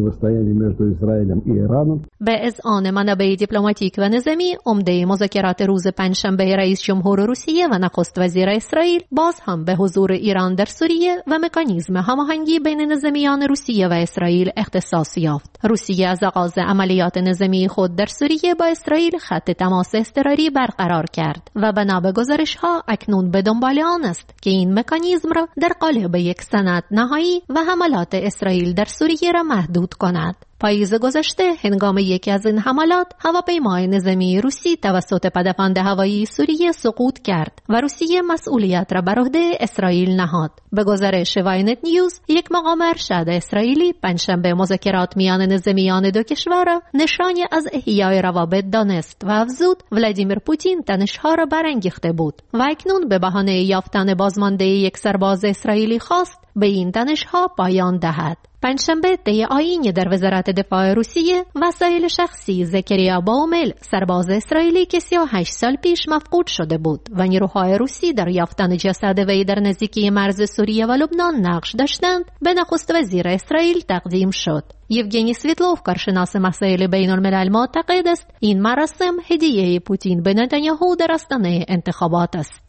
به اذعان منابع دیپلماتیک و نظامی، عمده مذاکرات روز پنجشنبه رئیس جمهور روسیه و نخست وزیر اسرائیل باز هم به حضور ایران در سوریه و مکانیزم هماهنگی بین نظامیان روسیه و اسرائیل اختصاص یافت. روسیه از آغاز عملیات نظامی خود در سوریه با اسرائیل خط تماس اضطراری برقرار کرد و بنا به گزارش‌ها اکنون به دنبال آن است که این مکانیزم را در قالب یک سند نهایی و حملات اسرائیل در سوریه را محدود کند. پاییز گذشته هنگام یکی از این حملات هواپیمای نظامی روسی توسط پدافند هوایی سوریه سقوط کرد و روسیه مسئولیت را بر عهده اسرائیل نهاد. به گزارش واینت نیوز، یک مقام ارشد اسرائیلی پنجشنبه مذاکرات میان نظامیان دو کشور را نشانی از احیای روابط دانست و افزود ولادیمیر پوتین تنش‌ها را برانگیخته بود و اکنون به بهانه یافتن بازمانده یک سرباز اسرائیلی خواست به این تنش‌ها پایان دهد. پنجشنبه طی آیینی در وزارت دفاع روسیه وسایل شخصی زکریا باومل، سرباز اسرائیلی که سی و هشت سال پیش مفقود شده بود و نیروهای روسی در یافتن جسد وی در نزدیکی مرز سوریه و لبنان نقش داشتند، به نخست وزیر اسرائیل تقدیم شد. یوگنی سویتلوف، کارشناس مسائل بین الملل، معتقد است این مراسم هدیه پوتین به نتانیاهو در آستانه انتخابات است.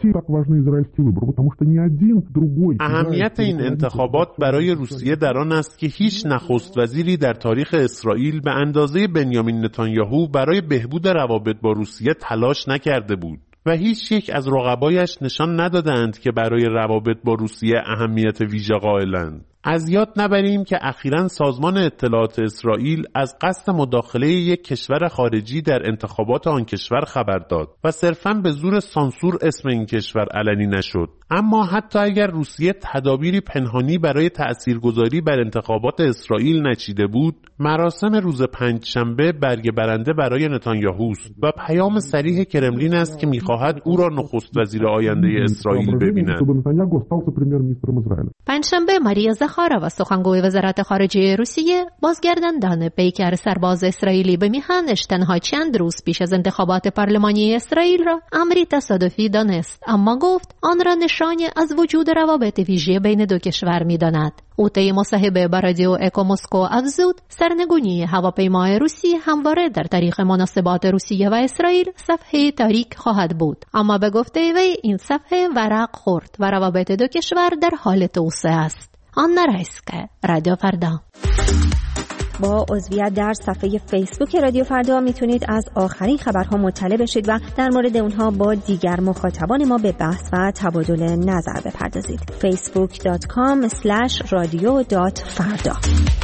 اهمیت این انتخابات برای روسیه در آن است که هیچ نخست وزیری در تاریخ اسرائیل به اندازه بنیامین نتانیاهو برای بهبود روابط با روسیه تلاش نکرده بود و هیچ یک از رقبایش نشان ندادند که برای روابط با روسیه اهمیت ویژه قائلند. از یاد نبریم که اخیراً سازمان اطلاعات اسرائیل از قصد مداخله یک کشور خارجی در انتخابات آن کشور خبر داد و صرفاً به زور سانسور اسم این کشور علنی نشد. اما حتی اگر روسیه تدابیری پنهانی برای تأثیرگذاری بر انتخابات اسرائیل نچیده بود، مراسم روز پنجشنبه برگ برنده برای نتانیاهوست و پیام صریح کرملین است که می‌خواهد او را نخست وزیر آینده اسرائیل ببیند. پنجشنبه ماریا زخارova، سخنگوی وزارت خارجه روسیه، بازگرداندن پیکر سرباز اسرائیلی به میهنش تنها چند روز پیش از انتخابات پارلمانی اسرائیل را امری تصادفی دانست، اما گفت آن را نشانی از وجود روابط ویژه بین دو کشور می‌داند. او طی مصاحبه با رادیو اکو مسکو افزود سرنگونی هواپیمای روسی همواره در تاریخ مناسبات روسیه و اسرائیل صفحه تاریک خواهد بود، اما به گفته وی این صفحه ورق خورد و روابط دو کشور در حال توسعه است. آن رایسکه، رادیو فردا. با عضویت در صفحه فیسبوک رادیو فردا میتونید از آخرین خبرها مطلع بشید و در مورد اونها با دیگر مخاطبان ما به بحث و تبادل نظر بپردازید. فیسبوک دات کام اسلش رادیو دات فردا.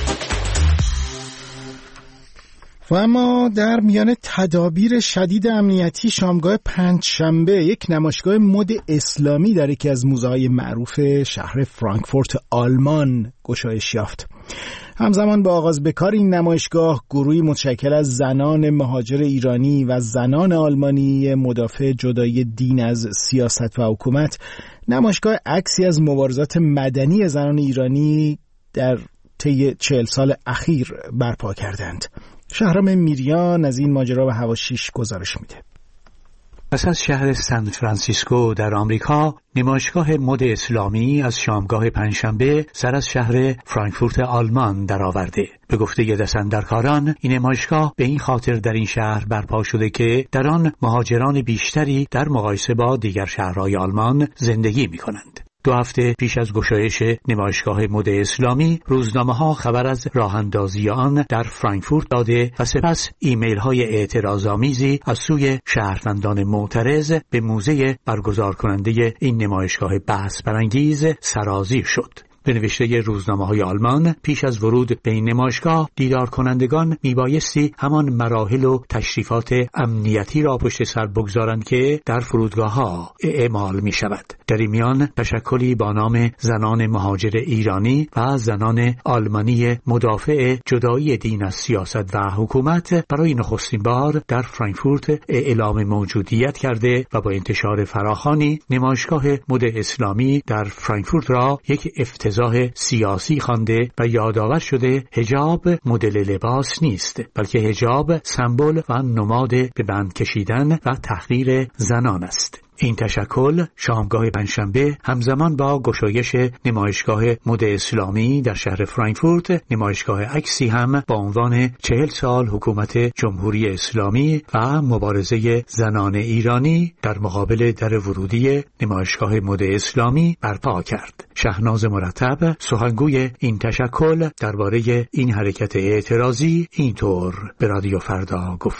و اما در میان تدابیر شدید امنیتی، شامگاه پنجشنبه یک نمایشگاه مد اسلامی در یکی از موزه‌های معروف شهر فرانکفورت آلمان گشایش یافت. همزمان با آغاز به کار این نمایشگاه، گروهی متشکل از زنان مهاجر ایرانی و زنان آلمانی مدافع جدایی دین از سیاست و حکومت نمایشگاه عکسی از مبارزات مدنی زنان ایرانی در طی چهل سال اخیر برپا کردند. شهرام میریان از این ماجرا به حواشیش گزارش میده. پس از شهر سان فرانسیسکو در آمریکا، نمایشگاه مد اسلامی از شامگاه پنجشنبه سر از شهر فرانکفورت آلمان درآورده. به گفته دستاندرکاران، این نمایشگاه به این خاطر در این شهر برپا شده که در آن مهاجران بیشتری در مقایسه با دیگر شهرهای آلمان زندگی می‌کنند. دو هفته پیش از گشایش نمایشگاه مد اسلامی، روزنامه‌ها خبر از راه‌اندازی آن در فرانکفورت داده و سپس ایمیل‌های اعتراض‌آمیزی از سوی شهروندان معترض به موزه برگزار کننده این نمایشگاه بحث برانگیز سرازیر شد. به نوشته روزنامه‌های آلمان، پیش از ورود به این نمایشگاه دیدار کنندگان میبایستی همان مراحل و تشریفات امنیتی را پشت سر بگذارند که در فرودگاه‌ها اعمال می‌شود. در این میان تشکلی با نام زنان مهاجر ایرانی و زنان آلمانی مدافع جدایی دین از سیاست و حکومت برای نخستین بار در فرانکفورت اعلام موجودیت کرده و با انتشار فراخوانی نمایشگاه مد اسلامی در فرانکفورت را یک افتضاح سیاسی خوانده و یادآور شده حجاب مدل لباس نیست، بلکه حجاب سمبل و نماد به بند کشیدن و تحقیر زنان است. این تشکل شامگاه پنجشنبه همزمان با گشایش نمایشگاه مد اسلامی در شهر فرانکفورت، نمایشگاه عکسی هم با عنوان چهل سال حکومت جمهوری اسلامی و مبارزه زنان ایرانی در مقابل در ورودی نمایشگاه مد اسلامی برپا کرد. شهناز مرتب، سخنگوی این تشکل، درباره این حرکت اعتراضی اینطور به رادیو فردا گفته: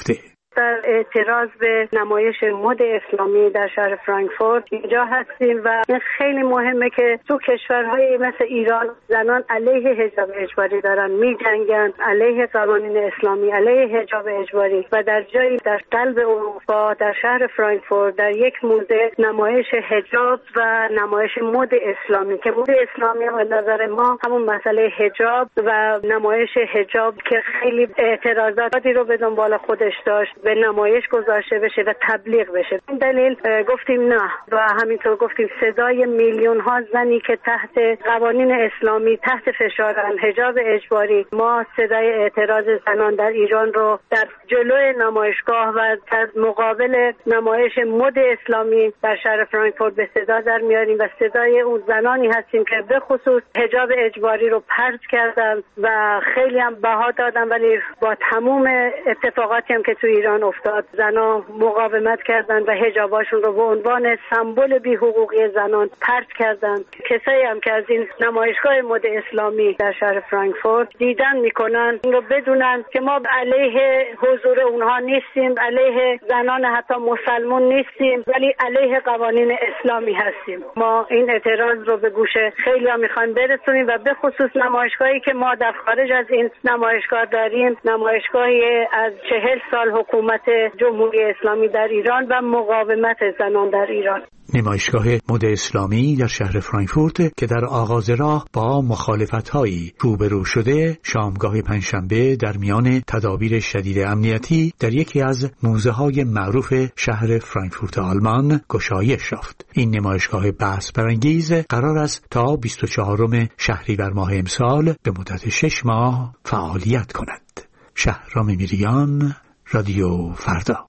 در اعتراض به نمایش مد اسلامی در شهر فرانکفورت اینجا هستیم و این خیلی مهمه که تو کشورهای مثل ایران زنان علیه حجاب اجباری دارن می‌جنگن، علیه قوانین اسلامی، علیه حجاب اجباری و در جایی در قلب اروپا در شهر فرانکفورت در یک موزه نمایش حجاب و نمایش مد اسلامی که مد اسلامی به نظر ما همون مسئله حجاب و نمایش حجاب که خیلی اعتراضاتی رو به دنبال خودش داشت به نمایش گذاشته بشه و تبلیغ بشه. این دلیل گفتیم نه و همینطور گفتیم صدای میلیون ها زنی که تحت قوانین اسلامی تحت فشارن، حجاب اجباری، ما صدای اعتراض زنان در ایران رو در جلوی نمایشگاه و در مقابل نمایش مد اسلامی در شهر فرانکفورت به صدا در میاریم و صدای اون زنانی هستیم که به خصوص حجاب اجباری رو پرت کردن و خیلی هم بها دادن، ولی با تموم اتفاقاتی هم که تو ایران افتاد زنان مقاومت کردن و حجاباشون رو به عنوان سمبل بی‌حقوقی زنان پرت کردن. کسایی هم که از این نمایشگاه مد اسلامی در شهر فرانکفورت دیدن میکنن این رو بدونن که ما علیه حضور اونها نیستیم، علیه زنان حتی مسلمون نیستیم، ولی علیه قوانین اسلامی هستیم. ما این اعتراض رو به گوش خیلی ها میخوایم برسونیم و به خصوص نمایشگاهی که ما در خارج از این نمایشگاه داریم، نمایشگاهی از چهل سال حکومت جمهوری اسلامی در ایران و مقاومت زنان در ایران. نمایشگاه مد اسلامی در شهر فرانکفورت که در آغاز راه با مخالفت‌هایی روبرو شده، شامگاه پنجشنبه در میان تدابیر شدید امنیتی در یکی از موزه‌های معروف شهر فرانکفورت آلمان گشایش یافت. این نمایشگاه بحث برانگیز قرار است تا بیست و چهارم شهریور ماه امسال به مدت شش ماه فعالیت کند. شهرام میریان، رادیو فردا.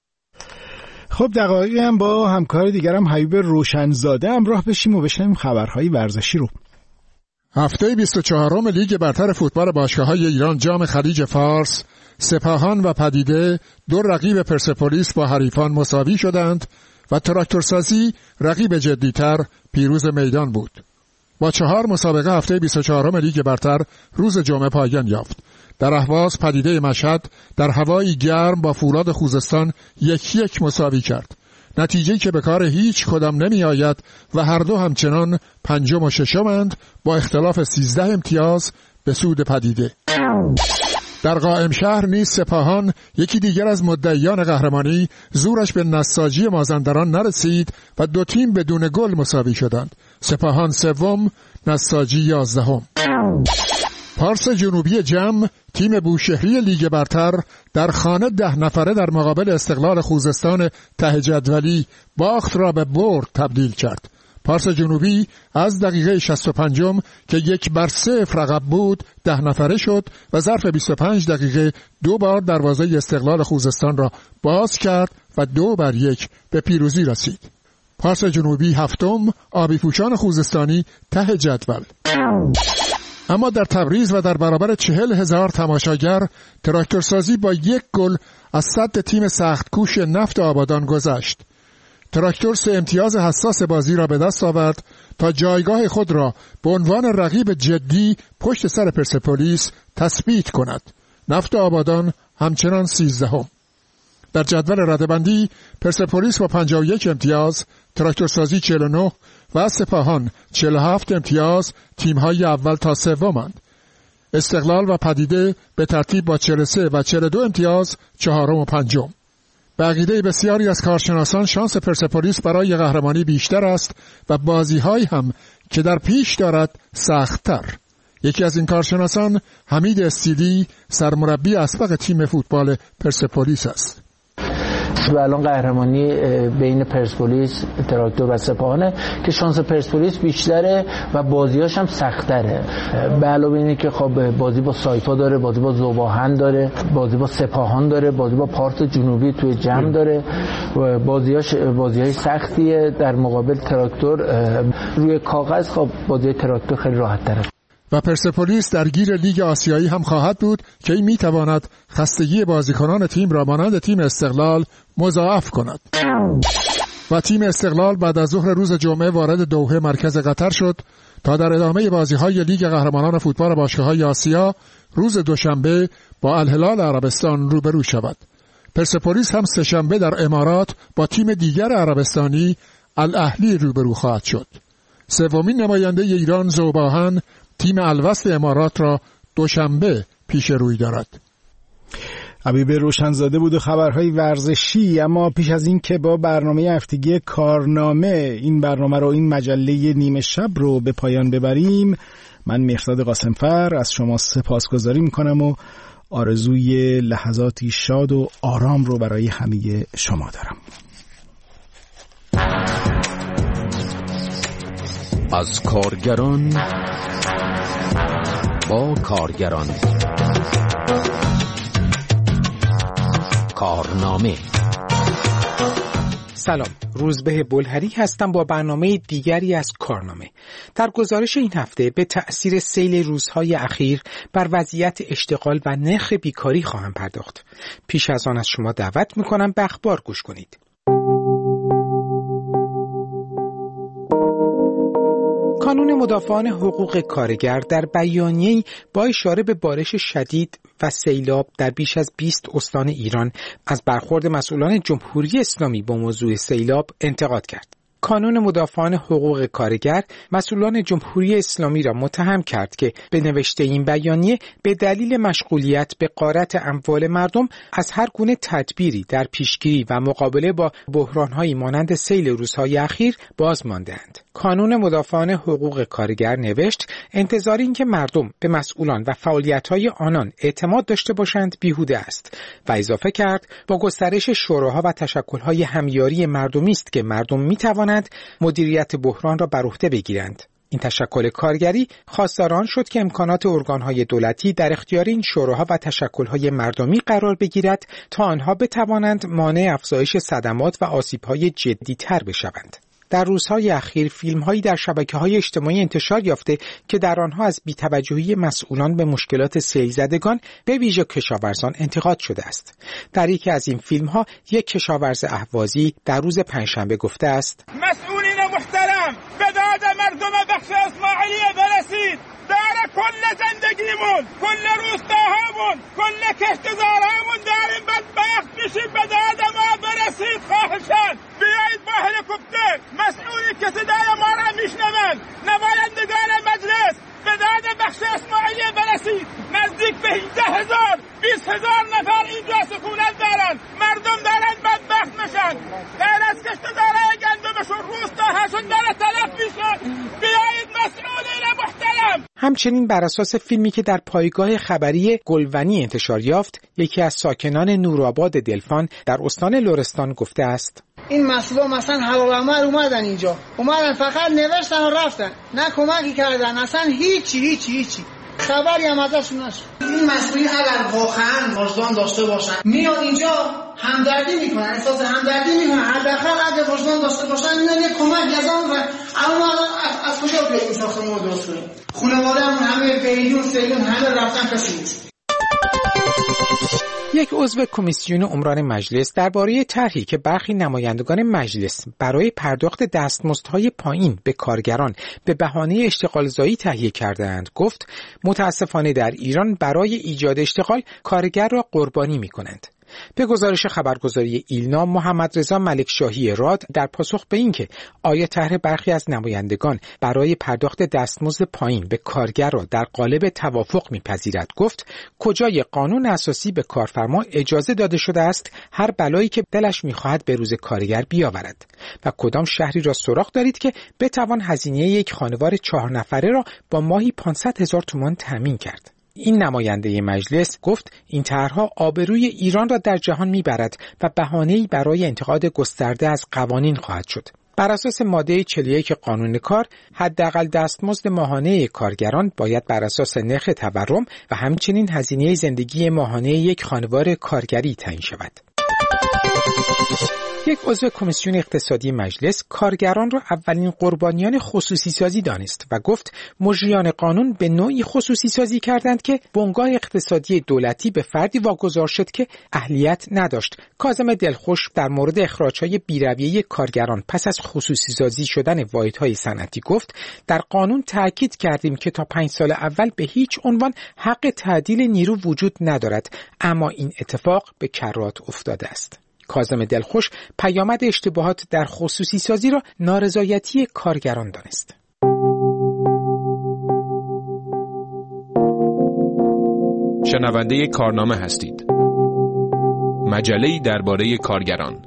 خب دقایقی هم با همکار دیگرم حبیب روشنزاده همراه بشیم و بشنویم خبرهای ورزشی رو. هفته بیست و چهارم لیگ برتر فوتبال باشگاه‌های ایران جام خلیج فارس، سپاهان و پدیده دو رقیب پرسپولیس با حریفان مساوی شدند و تراکتورسازی رقیب جدی‌تر پیروز میدان بود. با چهار مسابقه هفته بیست و چهارم لیگ برتر روز جمعه پایان یافت. در اهواز پدیده مشهد در هوایی گرم با فولاد خوزستان یک یک مساوی کرد. نتیجه‌ای که به کار هیچ کدام نمی آید و هر دو همچنان پنجم و ششمند با اختلاف سیزده امتیاز به سود پدیده. در قائم شهر نیز سپاهان یکی دیگر از مدعیان قهرمانی زورش به نساجی مازندران نرسید و دو تیم بدون گل مساوی شدند. سپاهان سوم، نساجی یازدهم. پارس جنوبی جم تیم بوشهری لیگ برتر در خانه ده نفره در مقابل استقلال خوزستان ته جدولی باخت را به برد تبدیل کرد. پارس جنوبی از دقیقه شصت و پنج که یک بر صفر رقب بود ده نفره شد و ظرف بیست و پنج دقیقه دو بار دروازه استقلال خوزستان را باز کرد و دو بر یک به پیروزی رسید. پارس جنوبی هفتم، آبی پوشان خوزستانی ته جدول. اما در تبریز و در برابر چهل هزار تماشاگر تراکتورسازی با یک گل از صد تیم سختکوش نفت آبادان گذشت. تراکتور سه امتیاز حساس بازی را به دست آورد تا جایگاه خود را به عنوان رقیب جدی پشت سر پرسپولیس تثبیت کند. نفت آبادان همچنان سیزدهم. در جدول رده‌بندی پرسپولیس با پنجاه و یک امتیاز، تراکتورسازی چهل و نه و سپاهان چهل و هفت امتیاز تیم‌های اول تا سومند. استقلال و پدیده به ترتیب با چهل و سه و چهل و دو امتیاز چهارم و پنجم. به عقیده بسیاری از کارشناسان شانس پرسپولیس برای قهرمانی بیشتر است و بازی‌های هم که در پیش دارد سخت‌تر. یکی از این کارشناسان حمید استیلی سرمربی اسبق تیم فوتبال پرسپولیس است. و الان قهرمانی بین پرسپولیس، تراکتور و سپاهانه که شانس پرسپولیس بیشتره و بازیاش هم سخت‌تره. به علاوه اینه که خب بازی با سایپا داره، بازی با ذوباهن داره، بازی با سپاهان داره، بازی با پارس جنوبی توی جمع داره و بازیاش بازیای سختیه. در مقابل تراکتور روی کاغذ خب بازی تراکتور خیلی راحت‌تره. و پرسپولیس درگیر لیگ آسیایی هم خواهد بود که این میتواند خستگی بازیکنان تیم را مانند تیم استقلال مضاعف کند. و تیم استقلال بعد از ظهر روز جمعه وارد دوحه مرکز قطر شد تا در ادامه بازی‌های لیگ قهرمانان فوتبال باشگاه‌های آسیا روز دوشنبه با الهلال عربستان روبرو شود. پرسپولیس هم سه‌شنبه در امارات با تیم دیگر عربستانی الاهلی روبرو خواهد شد. سومین نماینده ایران ذوباهن تیم الوصل امارات را دوشنبه پیش روی دارد. حبیب روشنزاده بود و خبرهای ورزشی. اما پیش از این که با برنامه هفتگی کارنامه این برنامه رو، این مجله نیمه شب رو به پایان ببریم، من مهرداد قاسمفر از شما سپاسگزاری میکنم و آرزوی لحظاتی شاد و آرام رو برای همه شما دارم. از کارگران با کارگران، کارنامه. سلام، روزبه بلهری هستم با برنامه دیگری از کارنامه. در گزارش این هفته به تأثیر سیل روزهای اخیر بر وضعیت اشتغال و نرخ بیکاری خواهم پرداخت. پیش از آن از شما دعوت میکنم به اخبار گوش کنید. کانون مدافعان حقوق کارگر در بیانیه‌ای با اشاره به بارش شدید و سیلاب در بیش از بیست استان ایران از برخورد مسئولان جمهوری اسلامی با موضوع سیلاب انتقاد کرد. کانون مدافعان حقوق کارگر مسئولان جمهوری اسلامی را متهم کرد که به نوشته این بیانیه به دلیل مشغولیت به غارت اموال مردم از هر گونه تدبیری در پیشگیری و مقابله با بحران‌هایی مانند سیل روزهای اخیر باز مانده‌اند. کانون مدافعان حقوق کارگر نوشت انتظار این که مردم به مسئولان و فعالیت‌های آنان اعتماد داشته باشند بیهوده است و اضافه کرد با گسترش شوراها و تشکل‌های همیاری مردمی است که مردم می‌توانند مدیریت بحران را بر عهده بگیرند. این تشکل کارگری خواستار آن شد که امکانات ارگان‌های دولتی در اختیار این شوراها و تشکل‌های مردمی قرار بگیرد تا آنها بتوانند مانع افزایش صدمات و آسیب‌های جدی‌تر بشوند. در روزهای اخیر فیلم‌هایی در شبکه‌های اجتماعی انتشار یافته که در آنها از بی‌توجهی مسئولان به مشکلات سیل زدگان به ویژه کشاورزان انتقاد شده است. در یکی از این فیلم‌ها یک کشاورز اهوازی در روز پنجشنبه گفته است: مسئولین محترم، به داد مردم بخش اسماعیلیه برسید. در کل زندگیمون، کل روستاهامون، کل کشتزارهامون داریم بدبخت میشیم. به داد ما برسید خواهشان. بیایید با هلیکوپتر مسئولی که صدای ما را میشنون، نمایندگان مجلس، به داد بخش اسماعیلیه برسید. نزدیک به هجده هزار بیست هزار نفر اینجا سکونت دارن. مردم دارن بدبخت میشن. غیر از کشتزارهای گندمشون روستاهاشون داره تلف میشن. بیایید مسئولین محترم. همچنین بر اساس فیلمی که در پایگاه خبری گلونی انتشار یافت، یکی از ساکنان نورآباد دلفان در استان لرستان گفته است: این مسئولا مثلا حلال عمل اومدن اینجا، اومدن فقط نوشتن و رفتن، نه کمکی کردن، اصلا هیچی هیچی هیچی خبری هم ازشون نشد. این مسئولی اگر واقعا وجدان داشته باشن میاد اینجا همدردی میکنن، احساس همدردی میکنن، حداقل اگه وجدان داشته باشن میاد یک کمک از آن و اما از کجا بیاییم ساختمون رو درست کنیم؟ خانواده‌مون همه بیرون سیلون همه رفتن کسی نیست. یک عضو کمیسیون عمران مجلس درباره طرحی که برخی نمایندگان مجلس برای پرداخت دستمزدهای پایین به کارگران به بهانه اشتغالزایی تهیه کردند گفت متاسفانه در ایران برای ایجاد اشتغال کارگر را قربانی می‌کنند. به گزارش خبرگزاری ایلنا، محمد رضا ملکشاهی راد در پاسخ به اینکه آیا طرح برخی از نمایندگان برای پرداخت دستمزد پایین به کارگر را در قالب توافق میپذیرد گفت کجای قانون اساسی به کارفرما اجازه داده شده است هر بلایی که دلش میخواهد به روز کارگر بیاورد و کدام شهری را سراغ دارید که بتوان هزینه یک خانوار چهار نفره را با ماهی پانصد هزار تومان تامین کرد. این نماینده مجلس گفت این طرح‌ها آبروی ایران را در جهان میبرد و بهانه‌ای برای انتقاد گسترده از قوانین خواهد شد. بر اساس ماده چهل و یک قانون کار، حداقل دستمزد ماهانه کارگران باید بر اساس نرخ تورم و همچنین هزینه زندگی ماهانه یک خانوار کارگری تعیین شود. یک عضو کمیسیون اقتصادی مجلس کارگران را اولین قربانیان خصوصی سازی دانست و گفت مجریان قانون به نوعی خصوصی سازی کردند که بنگاه اقتصادی دولتی به فردی واگذار شد که اهلیت نداشت. کاظم دلخوش در مورد اخراج‌های بی‌رویه کارگران پس از خصوصی سازی شدن واحدهای صنعتی گفت در قانون تاکید کردیم که تا پنج سال اول به هیچ عنوان حق تعدیل نیرو وجود ندارد، اما این اتفاق به کرات افتاده است. کاظم دلخوش پیامد اشتباهات در خصوصی سازی را نارضایتی کارگران دانست. شنونده کارنامه هستید. مجله‌ای درباره کارگران.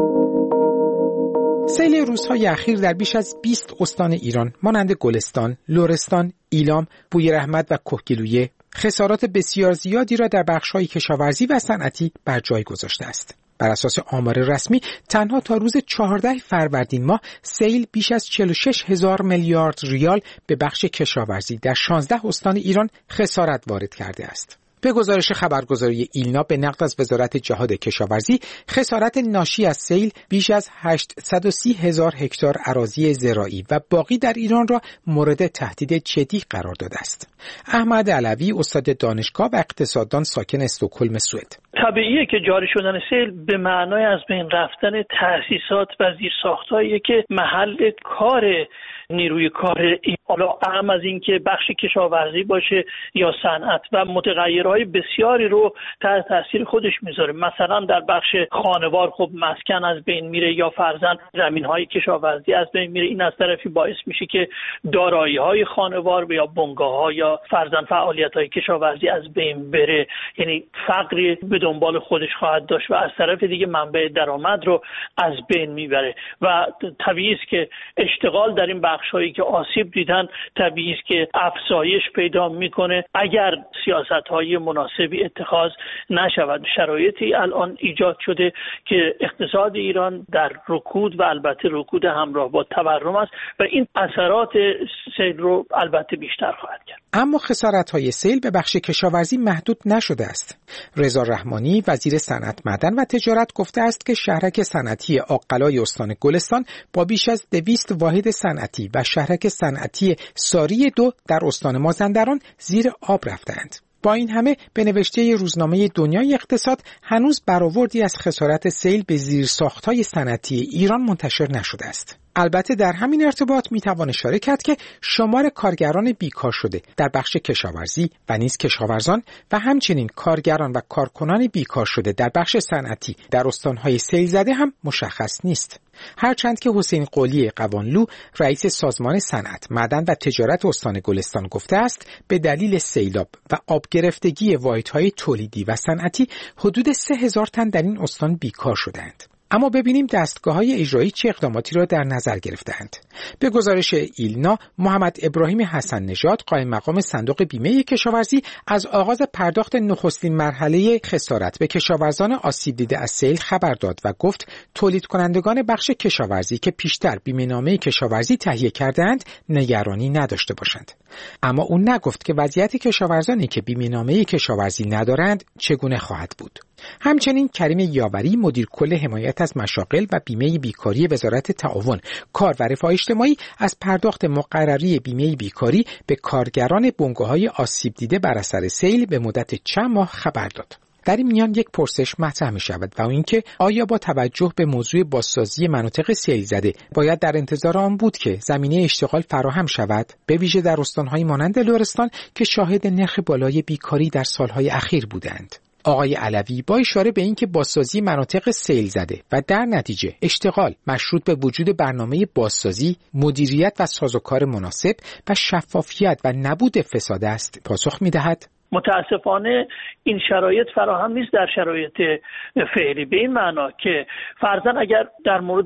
سیل روزهای اخیر در بیش از بیست استان ایران مانند گلستان، لرستان، ایلام، بویراحمد و کهگیلویه خسارات بسیار زیادی را در بخش‌های کشاورزی و صنعتی بر جای گذاشته است. بر اساس آمار رسمی تنها تا روز چهاردهم فروردین ماه سیل بیش از چهل و شش هزار میلیارد ریال به بخش کشاورزی در شانزده استان ایران خسارت وارد کرده است. به گزارش خبرگزاری ایلنا به نقل از وزارت جهاد کشاورزی، خسارت ناشی از سیل بیش از هشتصد و سی هزار هکتار اراضی زراعی و باقی در ایران را مورد تهدید جدی قرار داده است. احمد علوی استاد دانشگاه و اقتصاددان ساکن استکهلم سوئد: طبیعیه که جاری شدن سیل به معنای از بین رفتن تأسیسات و زیرساخت‌هایی که محل کار نیروی کار حالا اهم از این که بخش کشاورزی باشه یا صنعت و متغیرهای بسیاری رو تحت تاثیر خودش میذاره. مثلا در بخش خانوار خب مسکن از بین میره یا فرضاً زمینهای کشاورزی از بین میره. این از طرفی باعث میشه که دارایی‌های خانوار یا بنگاه‌ها یا فرضاً فعالیت‌های کشاورزی از بین بره، یعنی فقری به دنبال خودش خواهد داشت و از طرف دیگه منبع درآمد رو از بین میبره و طبیعی است که اشتغال در این بخش‌هایی که آسیب دیدن طبیعی است که افزایش پیدا میکنه اگر سیاست‌های مناسبی اتخاذ نشود. شرایطی الان ایجاد شده که اقتصاد ایران در رکود و البته رکود همراه با تورم است و این اثرات سیل رو البته بیشتر خواهد کرد. اما خسارت‌های سیل به بخش کشاورزی محدود نشده است. رضا رحمانی وزیر صنعت، معدن و تجارت گفته است که شهرک صنعتی آقلای استان گلستان با بیش از دویست واحد صنعتی و شهرک صنعتی ساری دو در استان مازندران زیر آب رفتند. با این همه به نوشته روزنامه دنیای اقتصاد هنوز برآوردی از خسارت سیل به زیرساخت‌های صنعتی ایران منتشر نشده است. البته در همین ارتباط میتوان اشاره کرد که شمار کارگران بیکار شده در بخش کشاورزی و نیز کشاورزان و همچنین کارگران و کارکنان بیکار شده در بخش صنعتی در استانهای سیل زده هم مشخص نیست. هرچند که حسین قلی قوانلو رئیس سازمان صنعت، معدن و تجارت استان گلستان گفته است به دلیل سیلاب و آب گرفتگی واحدهای تولیدی و صنعتی حدود سه هزار تن در این استان بیکار شدند. اما ببینیم دستگاه‌های اجرایی چه اقداماتی را در نظر گرفتند. به گزارش ایلنا، محمد ابراهیم حسن نژاد قائم مقام صندوق بیمه کشاورزی از آغاز پرداخت نخستین مرحله خسارت به کشاورزان آسیب دیده از سیل خبر داد و گفت تولید کنندگان بخش کشاورزی که پیشتر بیمه‌نامه کشاورزی تهیه کردند نگرانی نداشته باشند. اما او نگفت که وضعیت کشاورزانی که بیمه‌نامه کشاورزی ندارند چگونه خواهد بود. همچنین کریم یاوری مدیر کل حمایت از مشاغل و بیمه بیکاری وزارت تعاون، کار و رفاه اجتماعی از پرداخت مقرری بیمه بیکاری به کارگران بنگاه‌های آسیب دیده بر اثر سیل به مدت چند ماه خبر داد. در این میان یک پرسش مطرح می شود و اینکه آیا با توجه به موضوع بازسازی مناطق سیل زده باید در انتظار آن بود که زمینه اشتغال فراهم شود، به ویژه در استان‌های مانند لرستان که شاهد نرخ بالای بیکاری در سالهای اخیر بودند. آقای علوی با اشاره به اینکه بازسازی مناطق سیل زده و در نتیجه اشتغال مشروط به وجود برنامه بازسازی، مدیریت و سازوکار مناسب و شفافیت و نبود فساد است، پاسخ می‌دهد: متاسفانه این شرایط فراهم نیست در شرایط فعلی، به این معنا که فرضاً اگر در مورد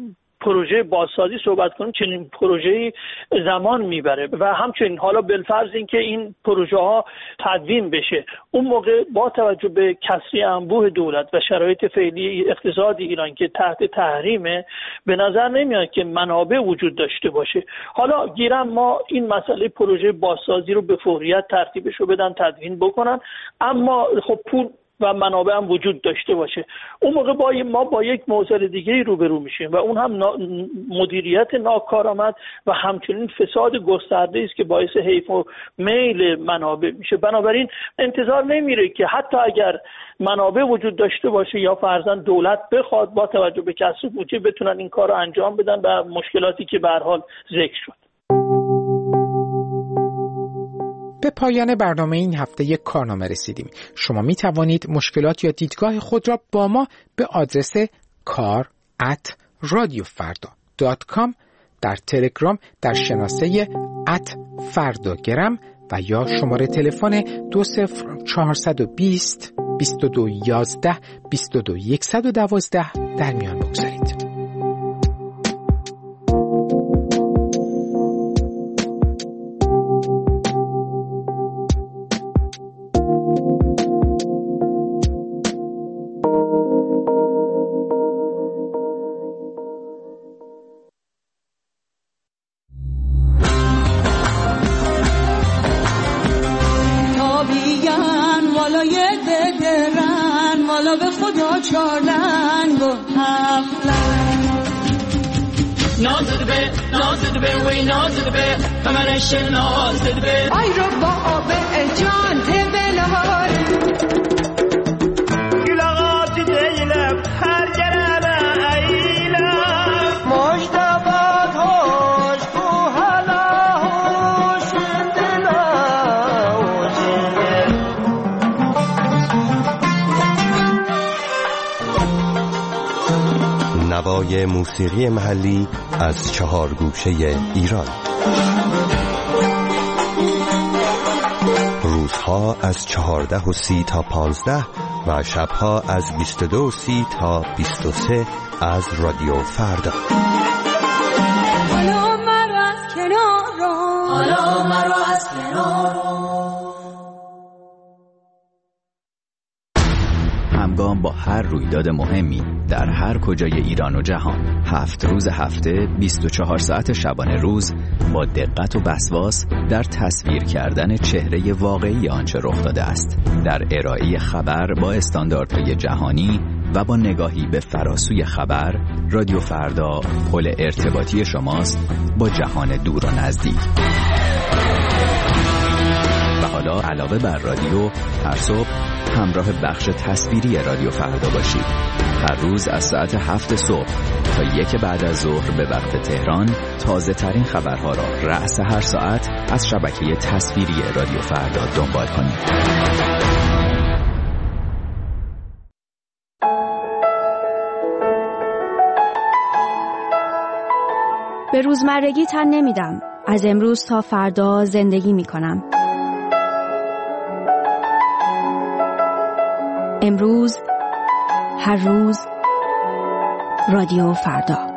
پروژه بازسازی صحبت کنیم چنین پروژه‌ای زمان میبره و همچنین حالا بالفرض این که این پروژه ها تدوین بشه، اون موقع با توجه به کسری انبوه دولت و شرایط فعلی اقتصادی ایران که تحت تحریمه به نظر نمیاد که منابع وجود داشته باشه. حالا گیرم ما این مسئله پروژه بازسازی رو به فوریت ترتیبش رو بدن تدوین بکنن، اما خب پول و منابع هم وجود داشته باشه. اون موقع با ما با یک معضل دیگه روبرو میشیم و اون هم مدیریت ناکارآمد و همچنین فساد گسترده است که باعث حیف و میل منابع میشه. بنابراین انتظار نمیره که حتی اگر منابع وجود داشته باشه یا فرضاً دولت بخواد با توجه به کسب بودجه بتونن این کار رو انجام بدن و مشکلاتی که به هر حال ذکر شد. به پایان برنامه این هفته یک کارنامه رسیدیم. شما می توانید مشکلات یا دیدگاه خود را با ما به آدرس کار ات رادیو فردا دات کام در تلگرام در شناسه ات فرداگرام و یا شماره تلفن دو صفر چهارصد و بیست بیست و دو یازده بیست و دو صد و دوازده در میان بگذارید. آی رو با آب جان تبلهار گلاغات دیلم هر جرم ایلم مجتبات هوش کو حالا هوش دلا نوای موسیقی محلی از چهار گوشه ایران. روزها از چهارده و سی تا پانزده و شبها از بیست و دو و سی تا بیست و سه از رادیو فردا. حالا مرا از کنار رو حالا مرا از کنار رو همگام با هر رویداد مهمی در هر کجای ایران و جهان، هفت روز هفته، بیست و چهار ساعت شبانه روز، با دقت و وسواس در تصویر کردن چهره واقعی آنچه رخ داده است، در ارائه خبر با استانداردهای جهانی و با نگاهی به فراسوی خبر، رادیو فردا پل ارتباطی شماست با جهان دور و نزدیک. و حالا علاوه بر رادیو، هر صبح همراه بخش تصویری رادیو فردا باشید. هر روز از ساعت هفت صبح تا یک بعد از ظهر به وقت تهران تازه ترین خبرها را رأس هر ساعت از شبکه تصویری رادیو فردا دنبال کنید. به روزمرگی تن نمیدم. از امروز تا فردا زندگی میکنم. امروز، هر روز، رادیو فردا.